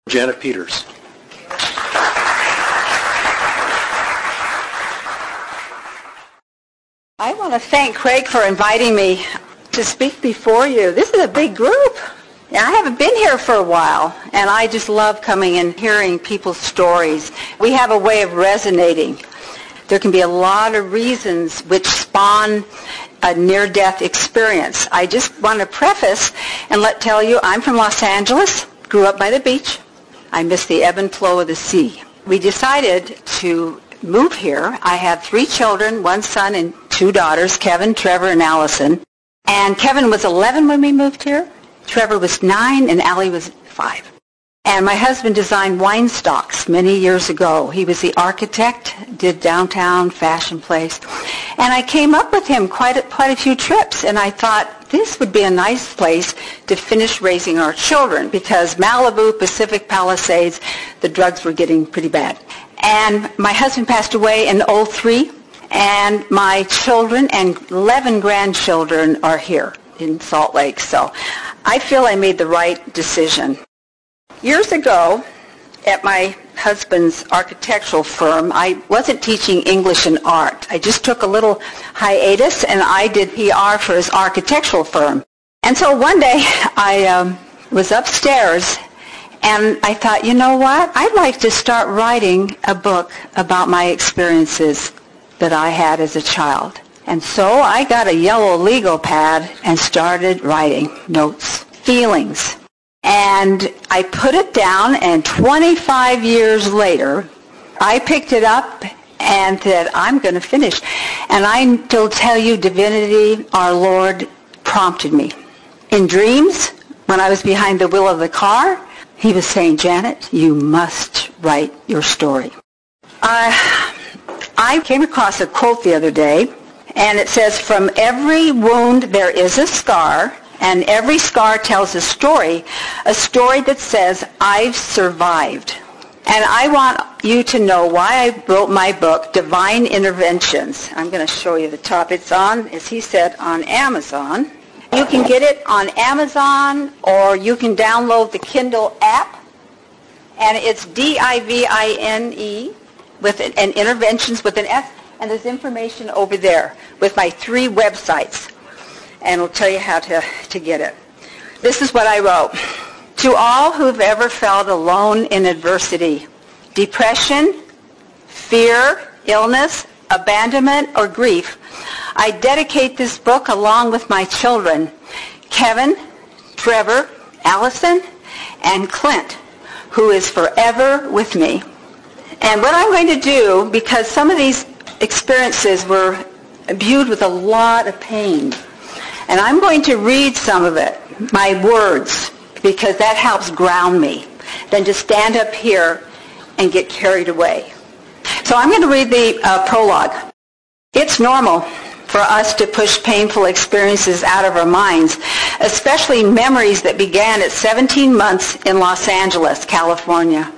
Janet Peters. I want to thank Craig for inviting me to speak before you. This is a big group. I haven't been here for a while, and I just love coming and hearing people's stories. We have a way of resonating. There can be a lot of reasons which spawn a near-death experience. I just want to preface and tell you I'm from Los Angeles, grew up by the beach. I miss the ebb and flow of the sea. We decided to move here. I have 3 children, 1 son and 2 daughters, Kevin, Trevor, and Allison. And Kevin was 11 when we moved here. Trevor was 9 and Allie was 5. And my husband designed wine stocks many years ago. He was the architect, did downtown Fashion Place. And I came up with him quite a few trips, and I thought this would be a nice place to finish raising our children because Malibu, Pacific Palisades, the drugs were getting pretty bad. And my husband passed away in 2003, and my children and 11 grandchildren are here in Salt Lake. So I feel I made the right decision. Years ago, at my husband's architectural firm, I wasn't teaching English and art. I just took a little hiatus, and I did PR for his architectural firm. And so one day, I was upstairs, and I thought, you know what? I'd like to start writing a book about my experiences that I had as a child. And so I got a yellow legal pad and started writing notes, feelings. And I put it down, and 25 years later, I picked it up and said, I'm going to finish. And I will tell you, divinity, our Lord, prompted me. In dreams, when I was behind the wheel of the car, he was saying, Janet, you must write your story. I came across a quote the other day, and it says, from every wound there is a scar, and every scar tells a story that says, I've survived. And I want you to know why I wrote my book, Divine Interventions. I'm going to show you the top. It's on, as he said, on Amazon. You can get it on Amazon, or you can download the Kindle app. And it's D-I-V-I-N-E, with an interventions with an S. And there's information over there with my 3 websites. And we'll tell you how to get it. This is what I wrote. To all who've ever felt alone in adversity, depression, fear, illness, abandonment, or grief, I dedicate this book along with my children, Kevin, Trevor, Allison, and Clint, who is forever with me. And what I'm going to do, because some of these experiences were imbued with a lot of pain, and I'm going to read some of it, my words, because that helps ground me, than to stand up here and get carried away. So I'm going to read the prologue. It's normal for us to push painful experiences out of our minds, especially memories that began at 17 months in Los Angeles, California.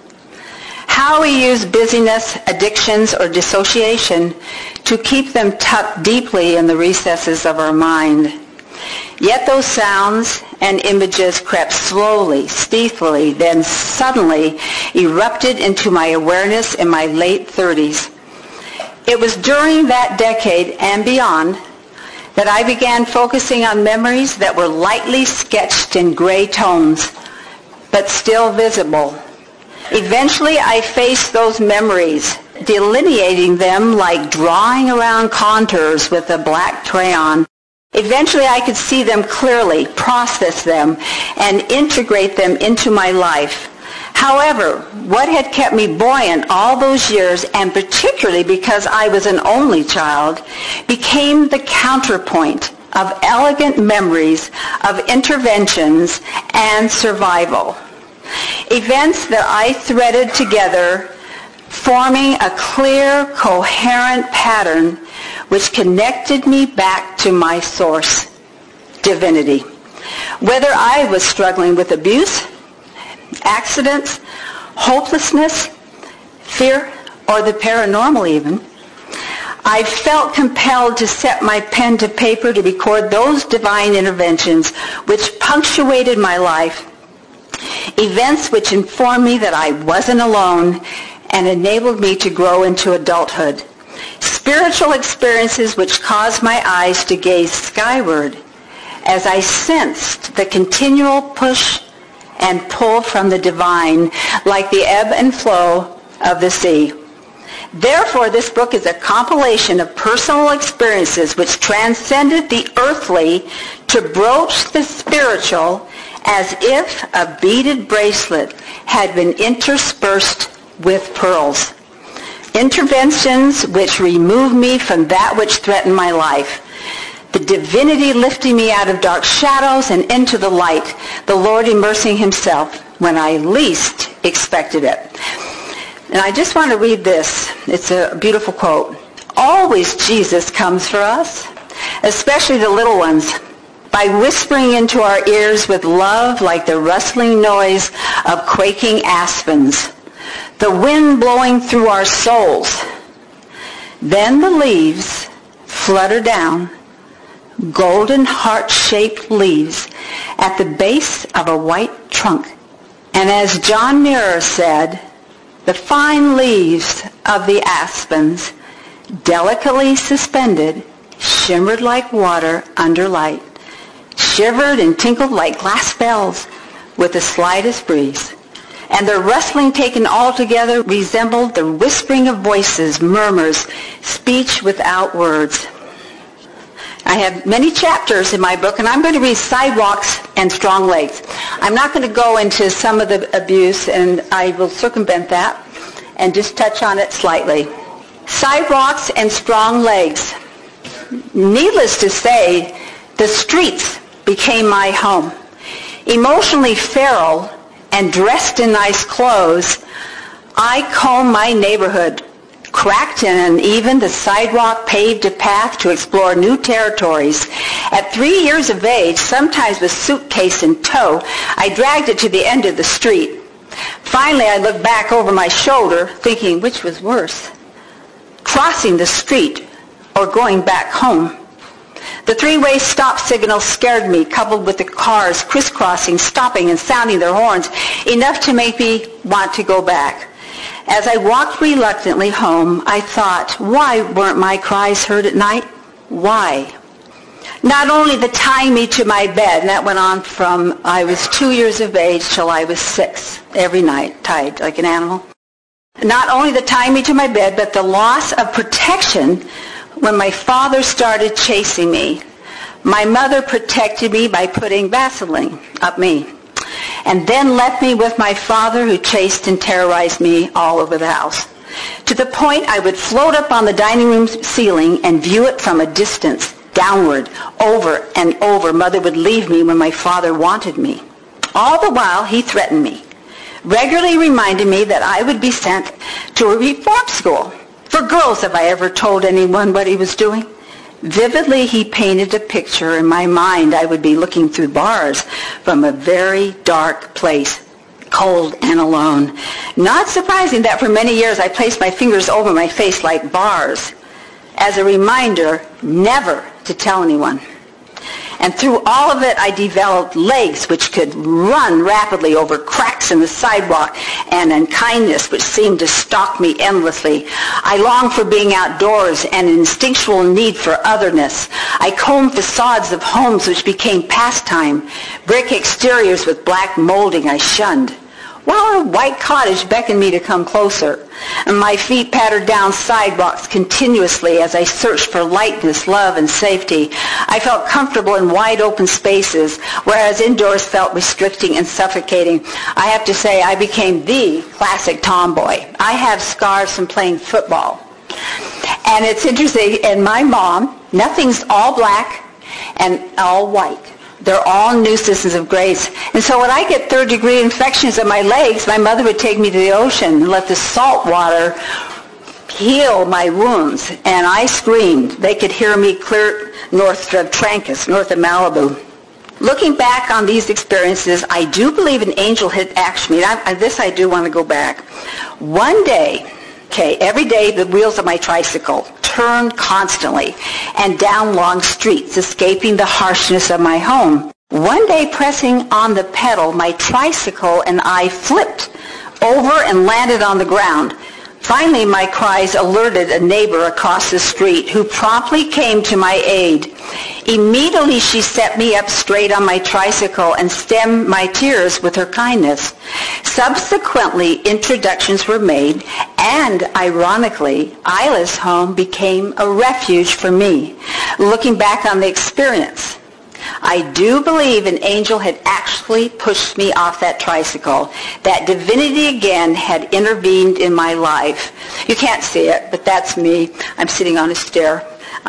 How we use busyness, addictions, or dissociation to keep them tucked deeply in the recesses of our mind. Yet those sounds and images crept slowly, stealthily, then suddenly erupted into my awareness in my late 30s. It was during that decade and beyond that I began focusing on memories that were lightly sketched in gray tones, but still visible. Eventually, I faced those memories, delineating them like drawing around contours with a black crayon. Eventually, I could see them clearly, process them, and integrate them into my life. However, what had kept me buoyant all those years, and particularly because I was an only child, became the counterpoint of elegant memories of interventions and survival. Events that I threaded together, forming a clear, coherent pattern which connected me back to my source, divinity. Whether I was struggling with abuse, accidents, hopelessness, fear, or the paranormal even, I felt compelled to set my pen to paper to record those divine interventions which punctuated my life. events which informed me that I wasn't alone and enabled me to grow into adulthood. Spiritual experiences which caused my eyes to gaze skyward as I sensed the continual push and pull from the divine, like the ebb and flow of the sea. Therefore, this book is a compilation of personal experiences which transcended the earthly to broach the spiritual, as if a beaded bracelet had been interspersed with pearls. Interventions which remove me from that which threatened my life. The divinity lifting me out of dark shadows and into the light, the Lord immersing himself when I least expected it. And I just want to read this. It's a beautiful quote. Always Jesus comes for us, especially the little ones, by whispering into our ears with love like the rustling noise of quaking aspens, the wind blowing through our souls. Then the leaves flutter down, golden heart-shaped leaves at the base of a white trunk. And as John Muir said, the fine leaves of the aspens, delicately suspended, shimmered like water under light, shivered and tinkled like glass bells with the slightest breeze. And their rustling taken all together resembled the whispering of voices, murmurs, speech without words. I have many chapters in my book, and I'm going to read Sidewalks and Strong Legs. I'm not going to go into some of the abuse, and I will circumvent that and just touch on it slightly. Sidewalks and Strong Legs. Needless to say, the streets became my home. Emotionally feral and dressed in nice clothes, I combed my neighborhood, cracked and uneven, the sidewalk paved a path to explore new territories. At 3 years of age, sometimes with suitcase in tow, I dragged it to the end of the street. Finally, I looked back over my shoulder, thinking which was worse, crossing the street or going back home. The three-way stop signal scared me, coupled with the cars crisscrossing, stopping, and sounding their horns, enough to make me want to go back. As I walked reluctantly home, I thought, why weren't my cries heard at night? Why? Not only the tying me to my bed, and that went on from I was 2 years of age till I was 6, every night, tied like an animal. Not only the tying me to my bed, but the loss of protection when my father started chasing me. My mother protected me by putting Vaseline up me, and then left me with my father, who chased and terrorized me all over the house, to the point I would float up on the dining room ceiling and view it from a distance, downward, over and over. Mother would leave me when my father wanted me. All the while, he threatened me, regularly reminding me that I would be sent to a reform school for girls if I ever told anyone what he was doing. Vividly, he painted a picture in my mind. I would be looking through bars from a very dark place, cold and alone. Not surprising that for many years I placed my fingers over my face like bars, as a reminder never to tell anyone. And through all of it, I developed legs which could run rapidly over cracks in the sidewalk, and unkindness which seemed to stalk me endlessly. I longed for being outdoors and an instinctual need for otherness. I combed facades of homes which became pastime, brick exteriors with black molding I shunned, while a white cottage beckoned me to come closer, and my feet pattered down sidewalks continuously as I searched for lightness, love, and safety. I felt comfortable in wide open spaces, whereas indoors felt restricting and suffocating. I have to say, I became the classic tomboy. I have scars from playing football. And it's interesting, and my mom, nothing's all black and all white. They're all new systems of grace. And so when I get third-degree infections of my legs, my mother would take me to the ocean and let the salt water heal my wounds. And I screamed. They could hear me clear north of Trancas, north of Malibu. Looking back on these experiences, I do believe an angel had asked me. This I do want to go back. One day, every day the wheels of my tricycle turned constantly and down long streets, escaping the harshness of my home. One day, pressing on the pedal, my tricycle and I flipped over and landed on the ground. Finally, my cries alerted a neighbor across the street who promptly came to my aid. Immediately, she set me up straight on my tricycle and stemmed my tears with her kindness. Subsequently, introductions were made, and ironically, Isla's home became a refuge for me. Looking back on the experience, I do believe an angel had actually pushed me off that tricycle. That divinity again had intervened in my life. You can't see it, but that's me. I'm sitting on a chair.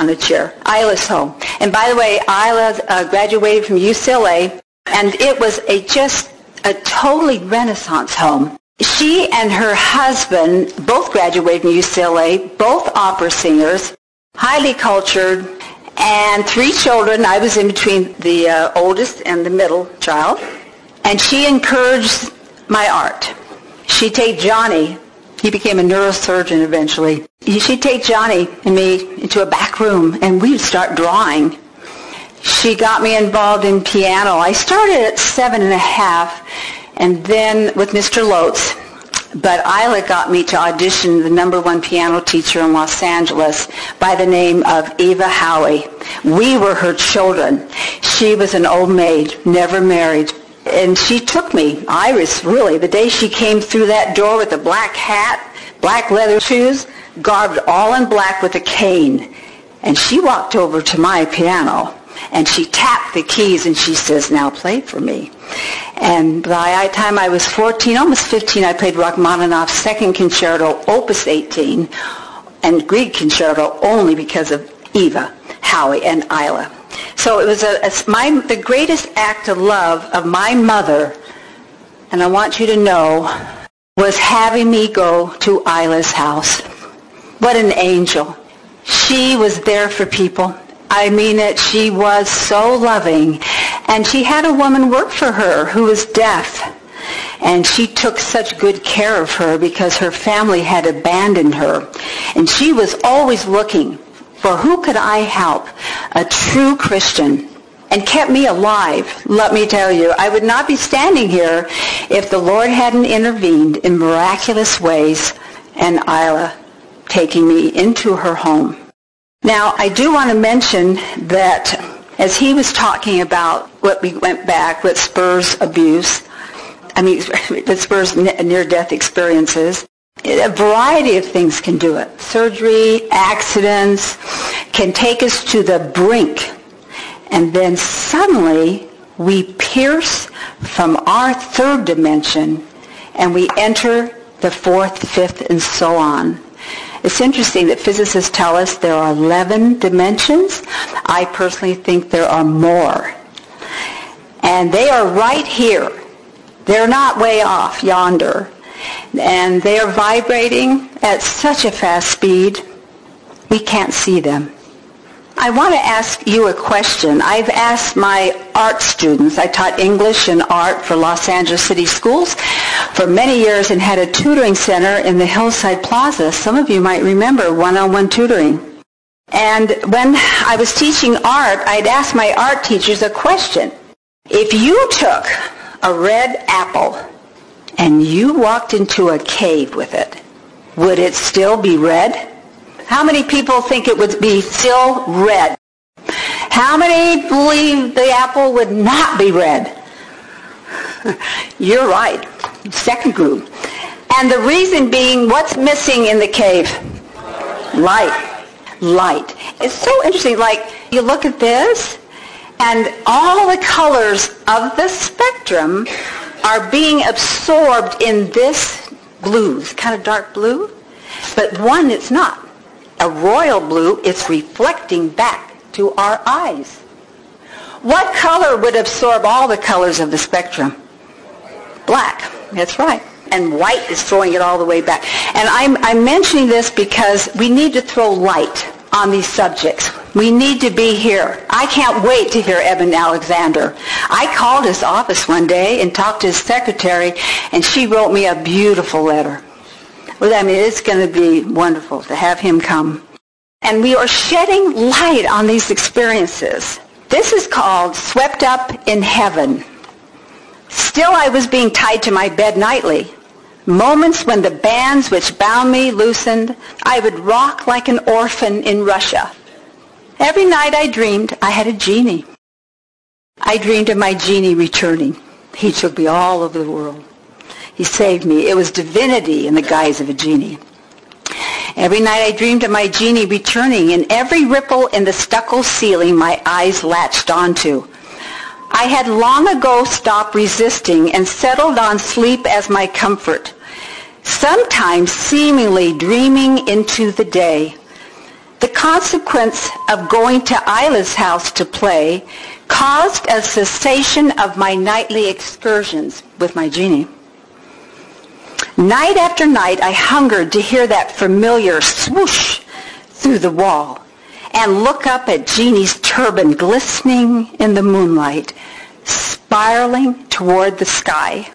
Isla's home. And by the way, Isla graduated from UCLA, and it was just a totally Renaissance home. She and her husband both graduated from UCLA, both opera singers, highly cultured, and 3 children. I was in between the oldest and the middle child. And she encouraged my art. She'd take Johnny. He became a neurosurgeon eventually. She'd take Johnny and me into a back room, and we'd start drawing. She got me involved in piano. I started at 7.5, and then with Mr. Lotz. But Isla got me to audition the #1 piano teacher in Los Angeles by the name of Eva Howie. We were her children. She was an old maid, never married. And she took me, Iris, really, the day she came through that door with a black hat, black leather shoes, garbed all in black with a cane. And she walked over to my piano, and she tapped the keys, and she says, "Now play for me." And by the time I was 14, almost 15, I played Rachmaninoff's Second Concerto, Opus 18, and Grieg Concerto only because of Eva Howie and Isla. So it was the greatest act of love of my mother, and I want you to know, was having me go to Isla's house. What an angel. She was there for people. I mean it, she was so loving. And she had a woman work for her who was deaf. And she took such good care of her because her family had abandoned her. And she was always looking for who could I help, a true Christian, and kept me alive. Let me tell you, I would not be standing here if the Lord hadn't intervened in miraculous ways and Isla taking me into her home. Now, I do want to mention that as he was talking about what we went back, what spurs abuse, that spurs near-death experiences, a variety of things can do it. Surgery, accidents can take us to the brink. And then suddenly we pierce from our 3rd dimension and we enter the 4th, 5th, and so on. It's interesting that physicists tell us there are 11 dimensions. I personally think there are more. And they are right here. They're not way off yonder. And they are vibrating at such a fast speed, we can't see them. I want to ask you a question. I've asked my art students. I taught English and art for Los Angeles City Schools for many years and had a tutoring center in the Hillside Plaza. Some of you might remember one-on-one tutoring. And when I was teaching art, I'd ask my art teachers a question. If you took a red apple and you walked into a cave with it, would it still be red? How many people think it would be still red? How many believe the apple would not be red? You're right. Second group. And the reason being, what's missing in the cave? Light. Light. It's so interesting. Like, you look at this, and all the colors of the spectrum are being absorbed in this blue. It's kind of dark blue. But one, it's not. A royal blue, it's reflecting back to our eyes. What color would absorb all the colors of the spectrum? Black. That's right. And white is throwing it all the way back. And I'm mentioning this because we need to throw light on these subjects. We need to be here. I can't wait to hear Eben Alexander. I called his office one day and talked to his secretary, and she wrote me a beautiful letter. Well, I mean, it's going to be wonderful to have him come. And we are shedding light on these experiences This is called Swept Up in Heaven. Still I was being tied to my bed nightly. Moments when the bands which bound me loosened, I would rock like an orphan in Russia. Every night I dreamed I had a genie. I dreamed of my genie returning. He took me all over the world. He saved me. It was divinity in the guise of a genie. Every night I dreamed of my genie returning, and every ripple in the stucco ceiling my eyes latched onto. I had long ago stopped resisting and settled on sleep as my comfort, sometimes seemingly dreaming into the day. The consequence of going to Isla's house to play caused a cessation of my nightly excursions with my genie. Night after night, I hungered to hear that familiar swoosh through the wall and look up at Jeannie's turban glistening in the moonlight, spiraling toward the sky.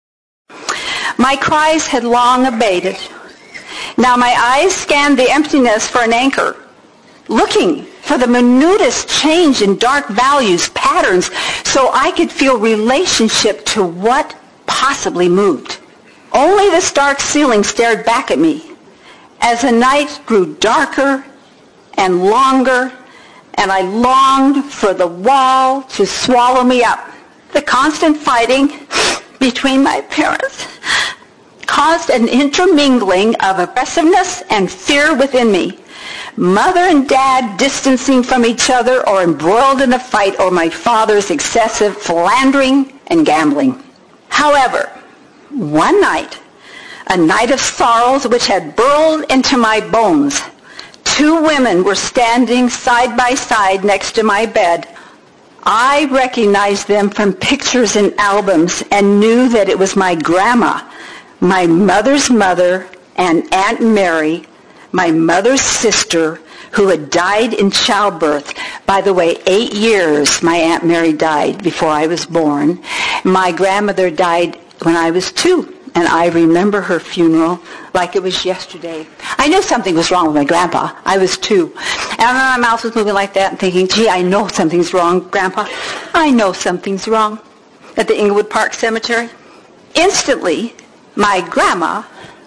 My cries had long abated. Now my eyes scanned the emptiness for an anchor, looking for the minutest change in dark values, patterns, so I could feel relationship to what possibly moved. Only the stark ceiling stared back at me as the night grew darker and longer, and I longed for the wall to swallow me up. The constant fighting between my parents caused an intermingling of aggressiveness and fear within me. Mother and Dad distancing from each other or embroiled in a fight over my father's excessive philandering and gambling. However, one night, a night of sorrows which had burrowed into my bones, two women were standing side by side next to my bed. I recognized them from pictures in albums and knew that it was my grandma, my mother's mother, and Aunt Mary, my mother's sister, who had died in childbirth. By the way, 8 years my Aunt Mary died before I was born. My grandmother died when I was 2, and I remember her funeral like it was yesterday. I knew something was wrong with my grandpa. I was 2. And my mouth was moving like that and thinking, gee, I know something's wrong, Grandpa. I know something's wrong. At the Inglewood Park Cemetery. Instantly, my grandma,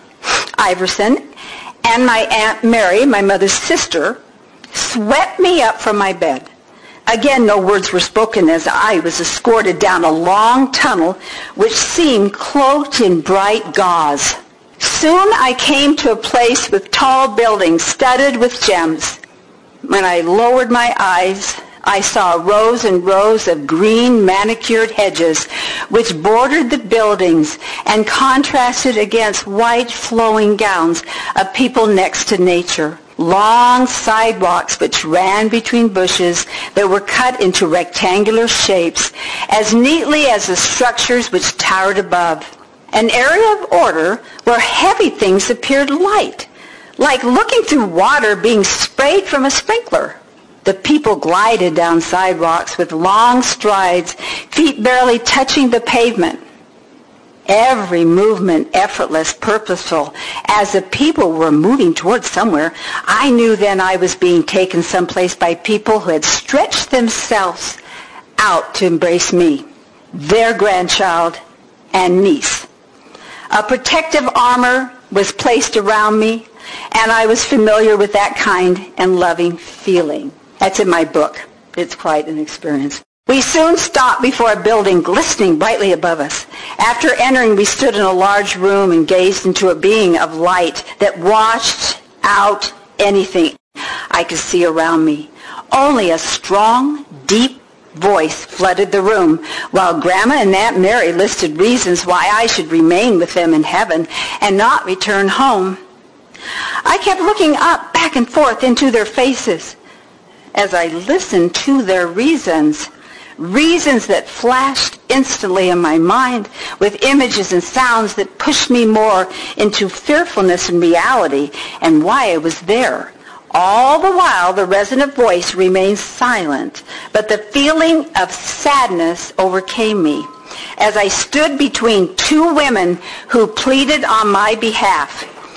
Iverson, and my Aunt Mary, my mother's sister, swept me up from my bed. Again, no words were spoken as I was escorted down a long tunnel which seemed cloaked in bright gauze. Soon I came to a place with tall buildings studded with gems. When I lowered my eyes, I saw rows and rows of green manicured hedges which bordered the buildings and contrasted against white flowing gowns of people next to nature. Long sidewalks which ran between bushes that were cut into rectangular shapes as neatly as the structures which towered above. An area of order where heavy things appeared light, like looking through water being sprayed from a sprinkler. The people glided down sidewalks with long strides, feet barely touching the pavement. Every movement effortless, purposeful. As the people were moving towards somewhere, I knew then I was being taken someplace by people who had stretched themselves out to embrace me, their grandchild and niece. A protective armor was placed around me, and I was familiar with that kind and loving feeling. That's in my book. It's quite an experience. We soon stopped before a building glistening brightly above us. After entering, we stood in a large room and gazed into a being of light that washed out anything I could see around me. Only a strong, deep voice flooded the room, while Grandma and Aunt Mary listed reasons why I should remain with them in heaven and not return home. I kept looking up, back and forth into their faces as I listened to their reasons that flashed instantly in my mind with images and sounds that pushed me more into fearfulness and reality and why I was there. All the while, the resonant voice remained silent, but the feeling of sadness overcame me as I stood between two women who pleaded on my behalf.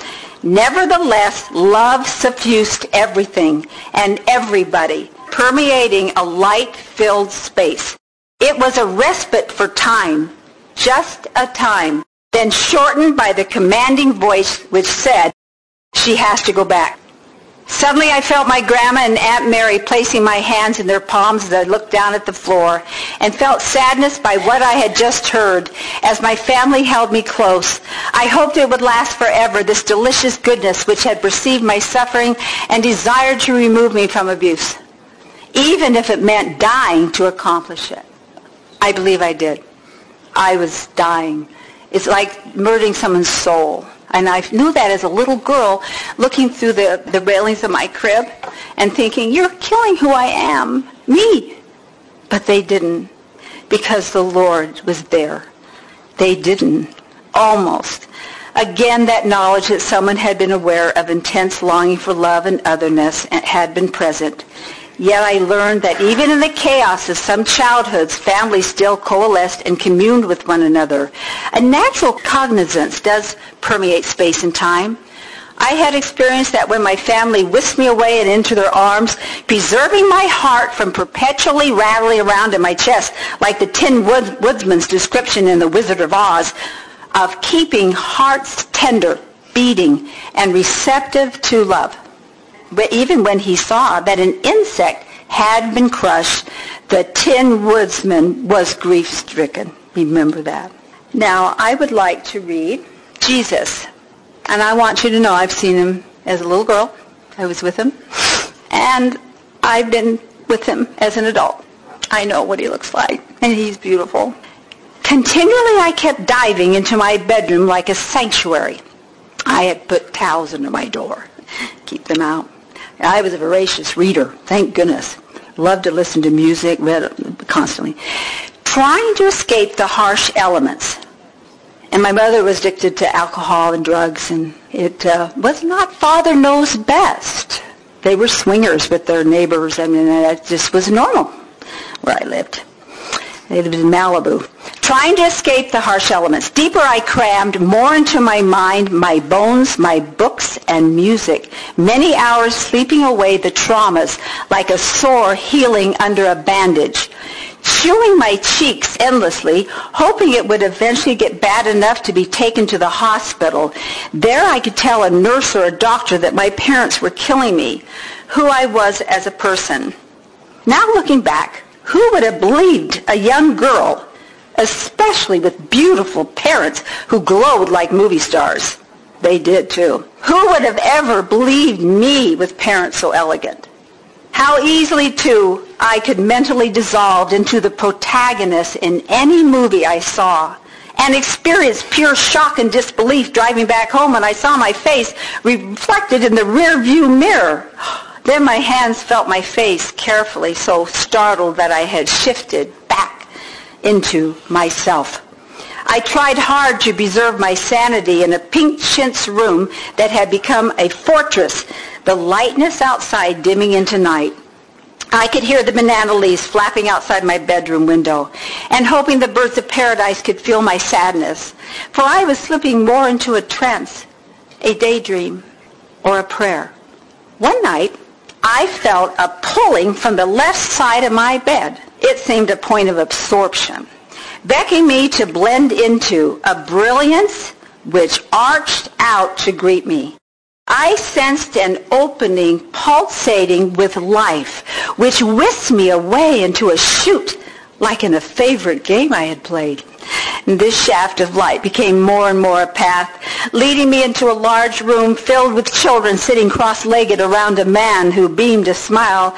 Nevertheless, love suffused everything and everybody, permeating a light-filled space. It was a respite for time, just a time, then shortened by the commanding voice which said, she has to go back. Suddenly I felt my grandma and Aunt Mary placing my hands in their palms as I looked down at the floor and felt sadness by what I had just heard as my family held me close. I hoped it would last forever, this delicious goodness which had perceived my suffering and desired to remove me from abuse, even if it meant dying to accomplish it. I believe I did. I was dying. It's like murdering someone's soul. And I knew that as a little girl looking through the railings of my crib and thinking, you're killing who I am, me. But they didn't, because the Lord was there. They didn't, almost. Again, that knowledge that someone had been aware of intense longing for love and otherness had been present. Yet I learned that even in the chaos of some childhoods, families still coalesced and communed with one another. A natural cognizance does permeate space and time. I had experienced that when my family whisked me away and into their arms, preserving my heart from perpetually rattling around in my chest, like the Tin Woodsman's description in The Wizard of Oz, of keeping hearts tender, beating, and receptive to love. But even when he saw that an insect had been crushed, the Tin Woodsman was grief-stricken. Remember that. Now, I would like to read Jesus. And I want you to know I've seen him as a little girl. I was with him. And I've been with him as an adult. I know what he looks like. And he's beautiful. Continually, I kept diving into my bedroom like a sanctuary. I had put towels under my door. Keep them out. I was a voracious reader, thank goodness. Loved to listen to music, read constantly. Trying to escape the harsh elements. And my mother was addicted to alcohol and drugs, and it was not Father Knows Best. They were swingers with their neighbors. I mean, that just was normal where I lived. They lived in Malibu. Trying to escape the harsh elements. Deeper I crammed more into my mind, my bones, my books, and music. Many hours sleeping away the traumas like a sore healing under a bandage. Chewing my cheeks endlessly, hoping it would eventually get bad enough to be taken to the hospital. There I could tell a nurse or a doctor that my parents were killing me, who I was as a person. Now looking back, who would have believed a young girl, especially with beautiful parents who glowed like movie stars? They did too. Who would have ever believed me with parents so elegant? How easily, too, I could mentally dissolve into the protagonist in any movie I saw and experience pure shock and disbelief driving back home when I saw my face reflected in the rear-view mirror. Then my hands felt my face carefully, so startled that I had shifted back into myself. I tried hard to preserve my sanity in a pink chintz room that had become a fortress, the lightness outside dimming into night. I could hear the banana leaves flapping outside my bedroom window, and hoping the birds of paradise could feel my sadness, for I was slipping more into a trance, a daydream, or a prayer. One night, I felt a pulling from the left side of my bed. It seemed a point of absorption, beckoning me to blend into a brilliance which arched out to greet me. I sensed an opening pulsating with life, which whisked me away into a chute, like in a favorite game I had played. And this shaft of light became more and more a path, leading me into a large room filled with children sitting cross-legged around a man who beamed a smile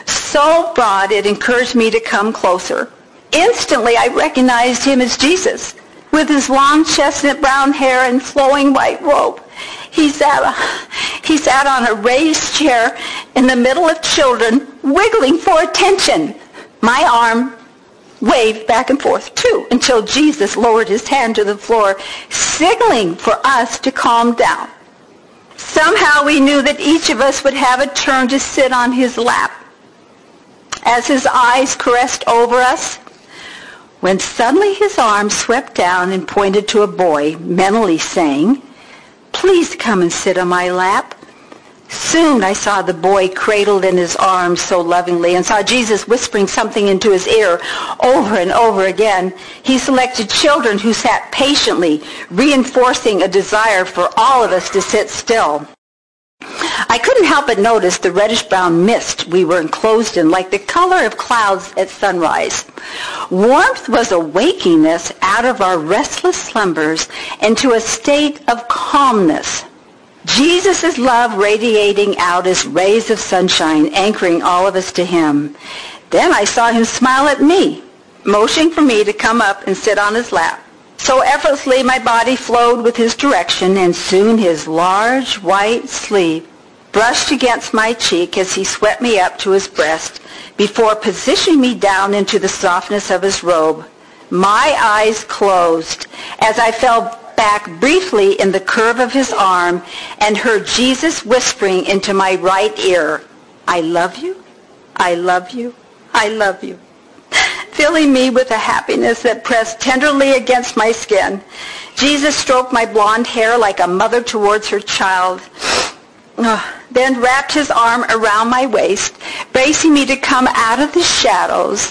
so broad it encouraged me to come closer. Instantly, I recognized him as Jesus, with his long chestnut brown hair and flowing white robe. He sat on a raised chair in the middle of children, wiggling for attention. My arm waved back and forth, too, until Jesus lowered his hand to the floor, signaling for us to calm down. Somehow we knew that each of us would have a turn to sit on his lap. As his eyes caressed over us, when suddenly his arm swept down and pointed to a boy, mentally saying, Please come and sit on my lap." Soon I saw the boy cradled in his arms so lovingly and saw Jesus whispering something into his ear over and over again. He selected children who sat patiently, reinforcing a desire for all of us to sit still. I couldn't help but notice the reddish-brown mist we were enclosed in, like the color of clouds at sunrise. Warmth was awakening us out of our restless slumbers into a state of calmness. Jesus' love radiating out as rays of sunshine, anchoring all of us to him. Then I saw him smile at me, motioning for me to come up and sit on his lap. So effortlessly my body flowed with his direction, and soon his large white sleeve brushed against my cheek as he swept me up to his breast before positioning me down into the softness of his robe. My eyes closed as I fell back briefly in the curve of his arm and heard Jesus whispering into my right ear, "I love you, I love you, I love you," filling me with a happiness that pressed tenderly against my skin. Jesus stroked my blonde hair like a mother towards her child, then wrapped his arm around my waist, bracing me to come out of the shadows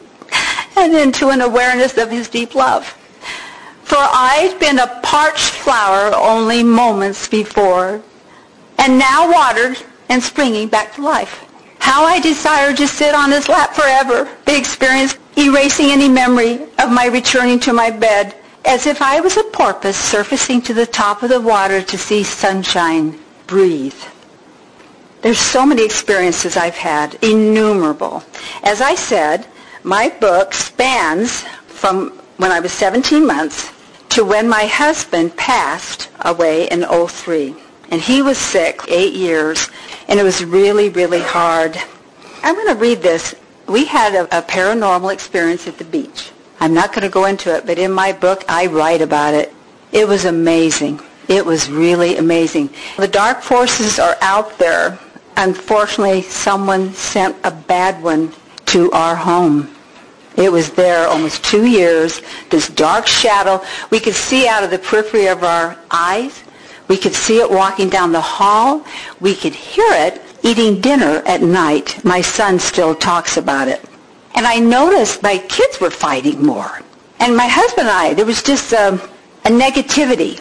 and into an awareness of his deep love. For I'd been a parched flower only moments before, and now watered and springing back to life. How I desired to sit on his lap forever, the experience erasing any memory of my returning to my bed, as if I was a porpoise surfacing to the top of the water to see sunshine, breathe. There's so many experiences I've had, innumerable. As I said, my book spans from when I was 17 months to when my husband passed away in 2003. And he was sick 8 years, and it was really, really hard. I'm going to read this. We had a paranormal experience at the beach. I'm not going to go into it, but in my book, I write about it. It was amazing. It was really amazing. The dark forces are out there. Unfortunately, someone sent a bad one to our home. It was there almost 2 years, this dark shadow. We could see out of the periphery of our eyes. We could see it walking down the hall. We could hear it eating dinner at night. My son still talks about it. And I noticed my kids were fighting more. And my husband and I, there was just a negativity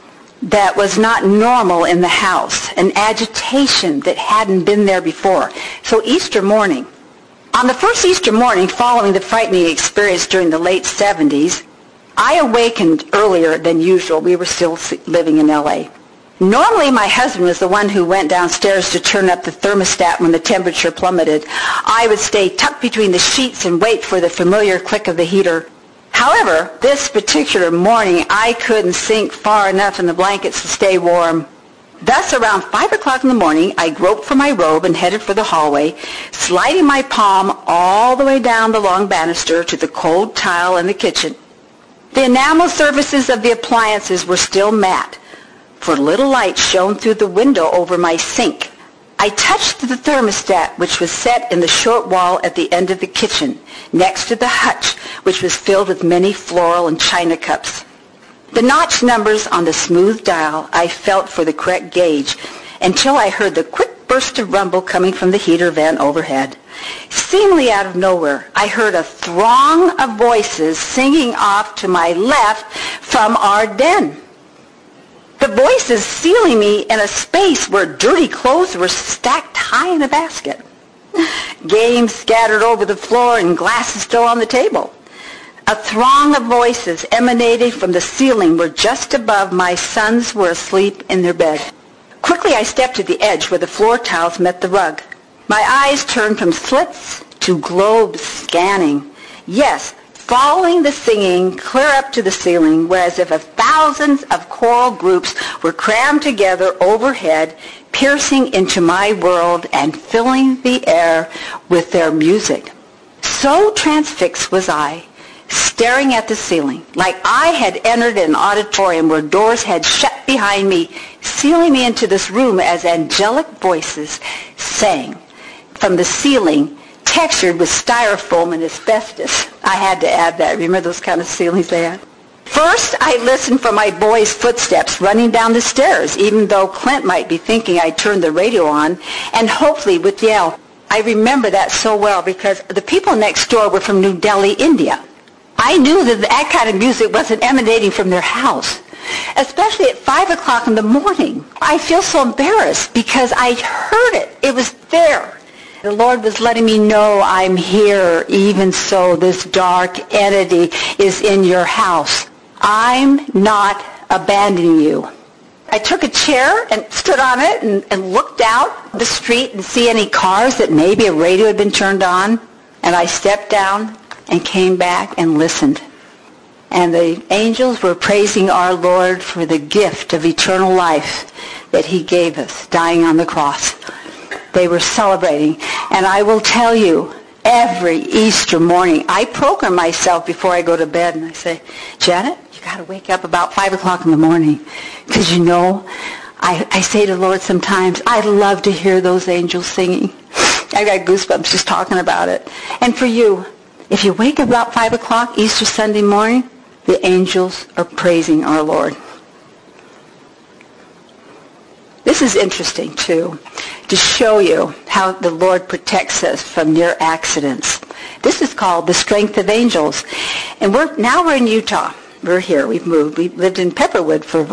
that was not normal in the house, an agitation that hadn't been there before. So Easter morning, on the first Easter morning following the frightening experience during the late 70s, I awakened earlier than usual. We were still living in L.A. Normally, my husband was the one who went downstairs to turn up the thermostat when the temperature plummeted. I would stay tucked between the sheets and wait for the familiar click of the heater. However, this particular morning, I couldn't sink far enough in the blankets to stay warm. Thus, around 5 o'clock in the morning, I groped for my robe and headed for the hallway, sliding my palm all the way down the long banister to the cold tile in the kitchen. The enamel surfaces of the appliances were still matte, for little light shone through the window over my sink. I touched the thermostat, which was set in the short wall at the end of the kitchen, next to the hutch, which was filled with many floral and china cups. The notch numbers on the smooth dial, I felt for the correct gauge until I heard the quick burst of rumble coming from the heater vent overhead. Seemingly out of nowhere, I heard a throng of voices singing off to my left from our den. The voices sealing me in a space where dirty clothes were stacked high in a basket. Games scattered over the floor and glasses still on the table. A throng of voices emanating from the ceiling where just above my sons were asleep in their bed. Quickly I stepped to the edge where the floor tiles met the rug. My eyes turned from slits to globes scanning. Yes, following the singing clear up to the ceiling, whereas if thousands of choral groups were crammed together overhead, piercing into my world and filling the air with their music. So transfixed was I, staring at the ceiling, like I had entered an auditorium where doors had shut behind me, sealing me into this room as angelic voices sang from the ceiling, textured with styrofoam and asbestos. I had to add that. Remember those kind of ceilings they had? First, I listened for my boy's footsteps running down the stairs, even though Clint might be thinking I turned the radio on, and hopefully would yell. I remember that so well because the people next door were from New Delhi, India. I knew that that kind of music wasn't emanating from their house, especially at 5 o'clock in the morning. I feel so embarrassed because I heard it. It was there. The Lord was letting me know I'm here. Even so, this dark entity is in your house. I'm not abandoning you. I took a chair and stood on it and looked out the street and see any cars that maybe a radio had been turned on. And I stepped down and came back and listened. And the angels were praising our Lord for the gift of eternal life that he gave us, dying on the cross. They were celebrating. And I will tell you, every Easter morning, I program myself before I go to bed, and I say, Janet, you got to wake up about 5 o'clock in the morning. Because you know, I say to the Lord sometimes, I love to hear those angels singing. I got goosebumps just talking about it. And for you, if you wake up about 5 o'clock Easter Sunday morning, the angels are praising our Lord. This is interesting, too, to show you how the Lord protects us from near accidents. This is called the strength of angels. And we're in Utah. We're here. We've moved. We lived in Pepperwood for,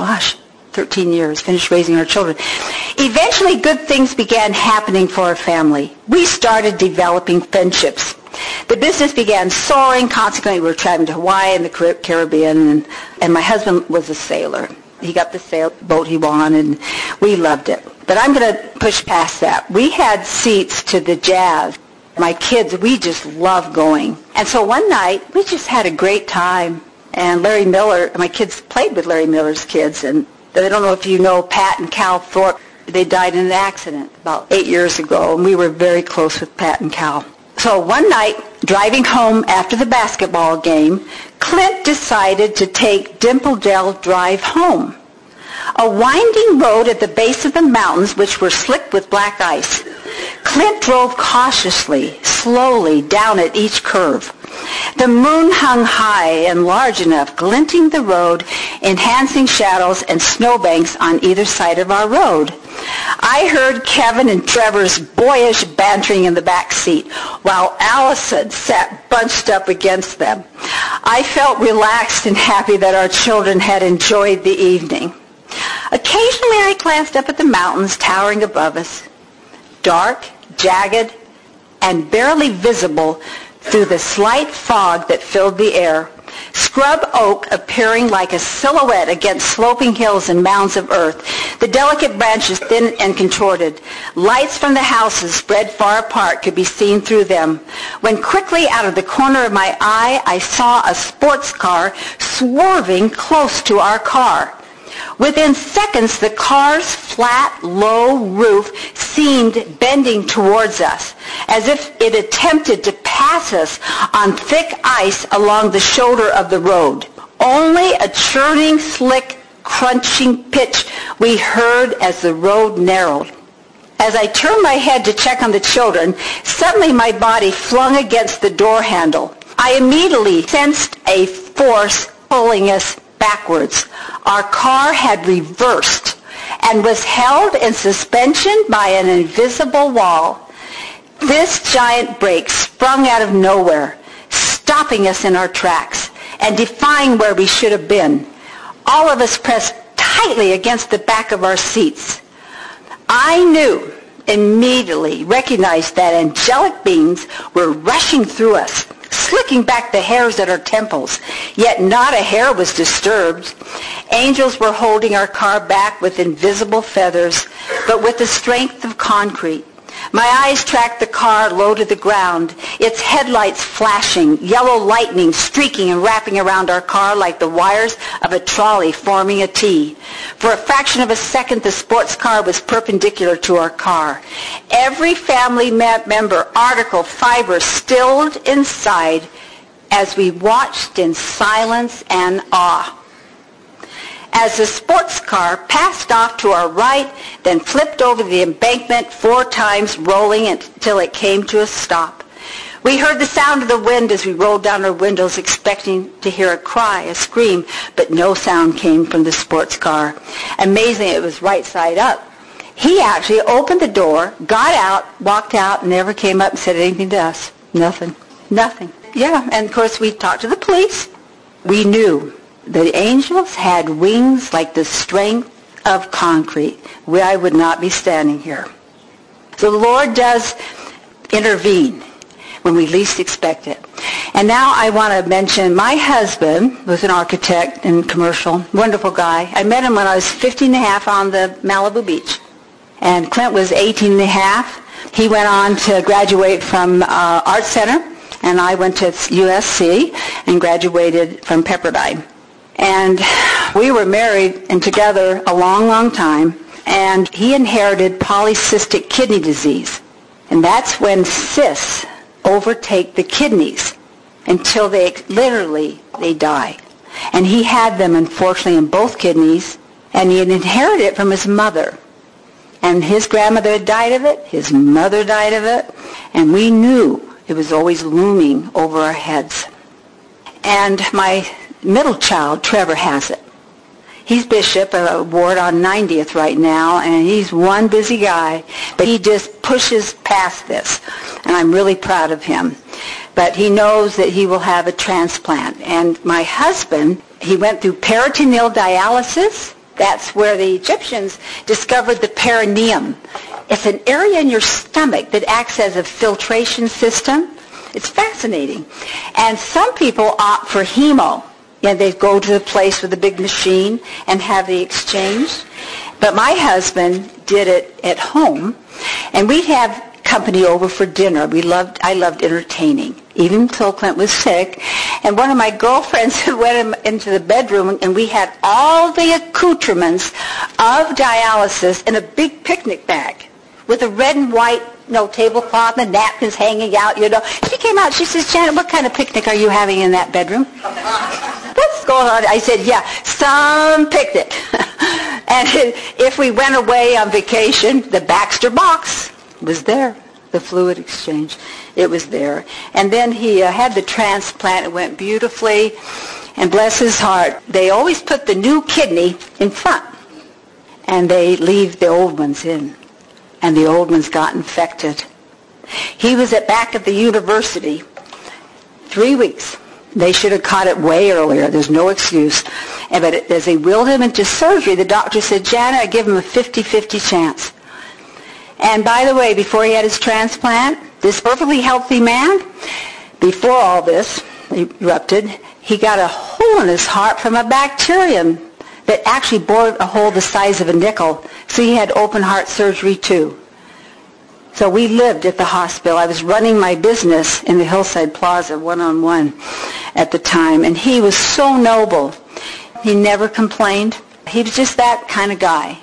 13 years, finished raising our children. Eventually, good things began happening for our family. We started developing friendships. The business began soaring. Consequently, we were traveling to Hawaii and the Caribbean, and my husband was a sailor. He got the sailboat he wanted, and we loved it. But I'm going to push past that. We had seats to the jazz. My kids, we just loved going. And so one night, we just had a great time. And Larry Miller, my kids played with Larry Miller's kids. And I don't know if you know Pat and Cal Thorpe. They died in an accident about 8 years ago, and we were very close with Pat and Cal. So one night, driving home after the basketball game, Clint decided to take Dimple Dell Drive home, a winding road at the base of the mountains which were slick with black ice. Clint drove cautiously, slowly down at each curve. The moon hung high and large enough, glinting the road, enhancing shadows and snowbanks on either side of our road. I heard Kevin and Trevor's boyish bantering in the back seat, while Allison sat bunched up against them. I felt relaxed and happy that our children had enjoyed the evening. Occasionally I glanced up at the mountains towering above us, dark, jagged, and barely visible through the slight fog that filled the air. Scrub oak appearing like a silhouette against sloping hills and mounds of earth, the delicate branches thin and contorted. Lights from the houses spread far apart could be seen through them, when quickly out of the corner of my eye I saw a sports car swerving close to our car. Within seconds, the car's flat, low roof seemed bending towards us, as if it attempted to pass us on thick ice along the shoulder of the road. Only a churning, slick, crunching pitch we heard as the road narrowed. As I turned my head to check on the children, suddenly my body flung against the door handle. I immediately sensed a force pulling us backwards. Our car had reversed and was held in suspension by an invisible wall. This giant brake sprung out of nowhere, stopping us in our tracks and defying where we should have been. All of us pressed tightly against the back of our seats. I knew, immediately recognized that angelic beings were rushing through us, slicking back the hairs at our temples, yet not a hair was disturbed. Angels were holding our car back with invisible feathers, but with the strength of concrete. My eyes tracked the car low to the ground, its headlights flashing, yellow lightning streaking and wrapping around our car like the wires of a trolley forming a T. For a fraction of a second, the sports car was perpendicular to our car. Every family member, article, fiber stilled inside as we watched in silence and awe. As the sports car passed off to our right, then flipped over the embankment 4 times, rolling until it came to a stop. We heard the sound of the wind as we rolled down our windows expecting to hear a cry, a scream, but no sound came from the sports car. Amazingly, it was right side up. He actually opened the door, got out, walked out, and never came up and said anything to us. Nothing. Nothing. Yeah, and of course we talked to the police. We knew the angels had wings like the strength of concrete. I would not be standing here. So the Lord does intervene when we least expect it. And now I want to mention my husband was an architect and commercial, wonderful guy. I met him when I was 15 and a half on the Malibu beach. And Clint was 18 and a half. He went on to graduate from Art Center, and I went to USC and graduated from Pepperdine. And we were married and together a long, long time, and he inherited polycystic kidney disease. And that's when cysts overtake the kidneys until they die. And he had them, unfortunately, in both kidneys, and he had inherited it from his mother. And his grandmother had died of it, his mother died of it, and we knew it was always looming over our heads. And my middle child, Trevor, has it. He's bishop of a ward on 90th right now, and he's one busy guy, but he just pushes past this, and I'm really proud of him. But he knows that he will have a transplant. And my husband, he went through peritoneal dialysis. That's where the Egyptians discovered the perineum. It's an area in your stomach that acts as a filtration system. It's fascinating. And some people opt for hemo. And they go to the place with the big machine and have the exchange. But my husband did it at home, and we'd have company over for dinner. I loved entertaining, even until Clint was sick. And one of my girlfriends went into the bedroom, and we had all the accoutrements of dialysis in a big picnic bag with a red and white tablecloth and napkins hanging out, She came out, she says, Janet, what kind of picnic are you having in that bedroom? What's going on? I said, yeah, some picnic. And if we went away on vacation, the Baxter box was there, the fluid exchange. It was there. And then he had the transplant. It went beautifully. And bless his heart, they always put the new kidney in front, and they leave the old ones in. And the old ones got infected. He was back at the university 3 weeks. They should have caught it way earlier. There's no excuse. But as they wheeled him into surgery, the doctor said, Janet, I give him a 50-50 chance. And by the way, before he had his transplant, this perfectly healthy man, before all this erupted, he got a hole in his heart from a bacterium that actually bored a hole the size of a nickel. So he had open heart surgery too. So we lived at the hospital. I was running my business in the Hillside Plaza, one-on-one at the time. And he was so noble. He never complained. He was just that kind of guy,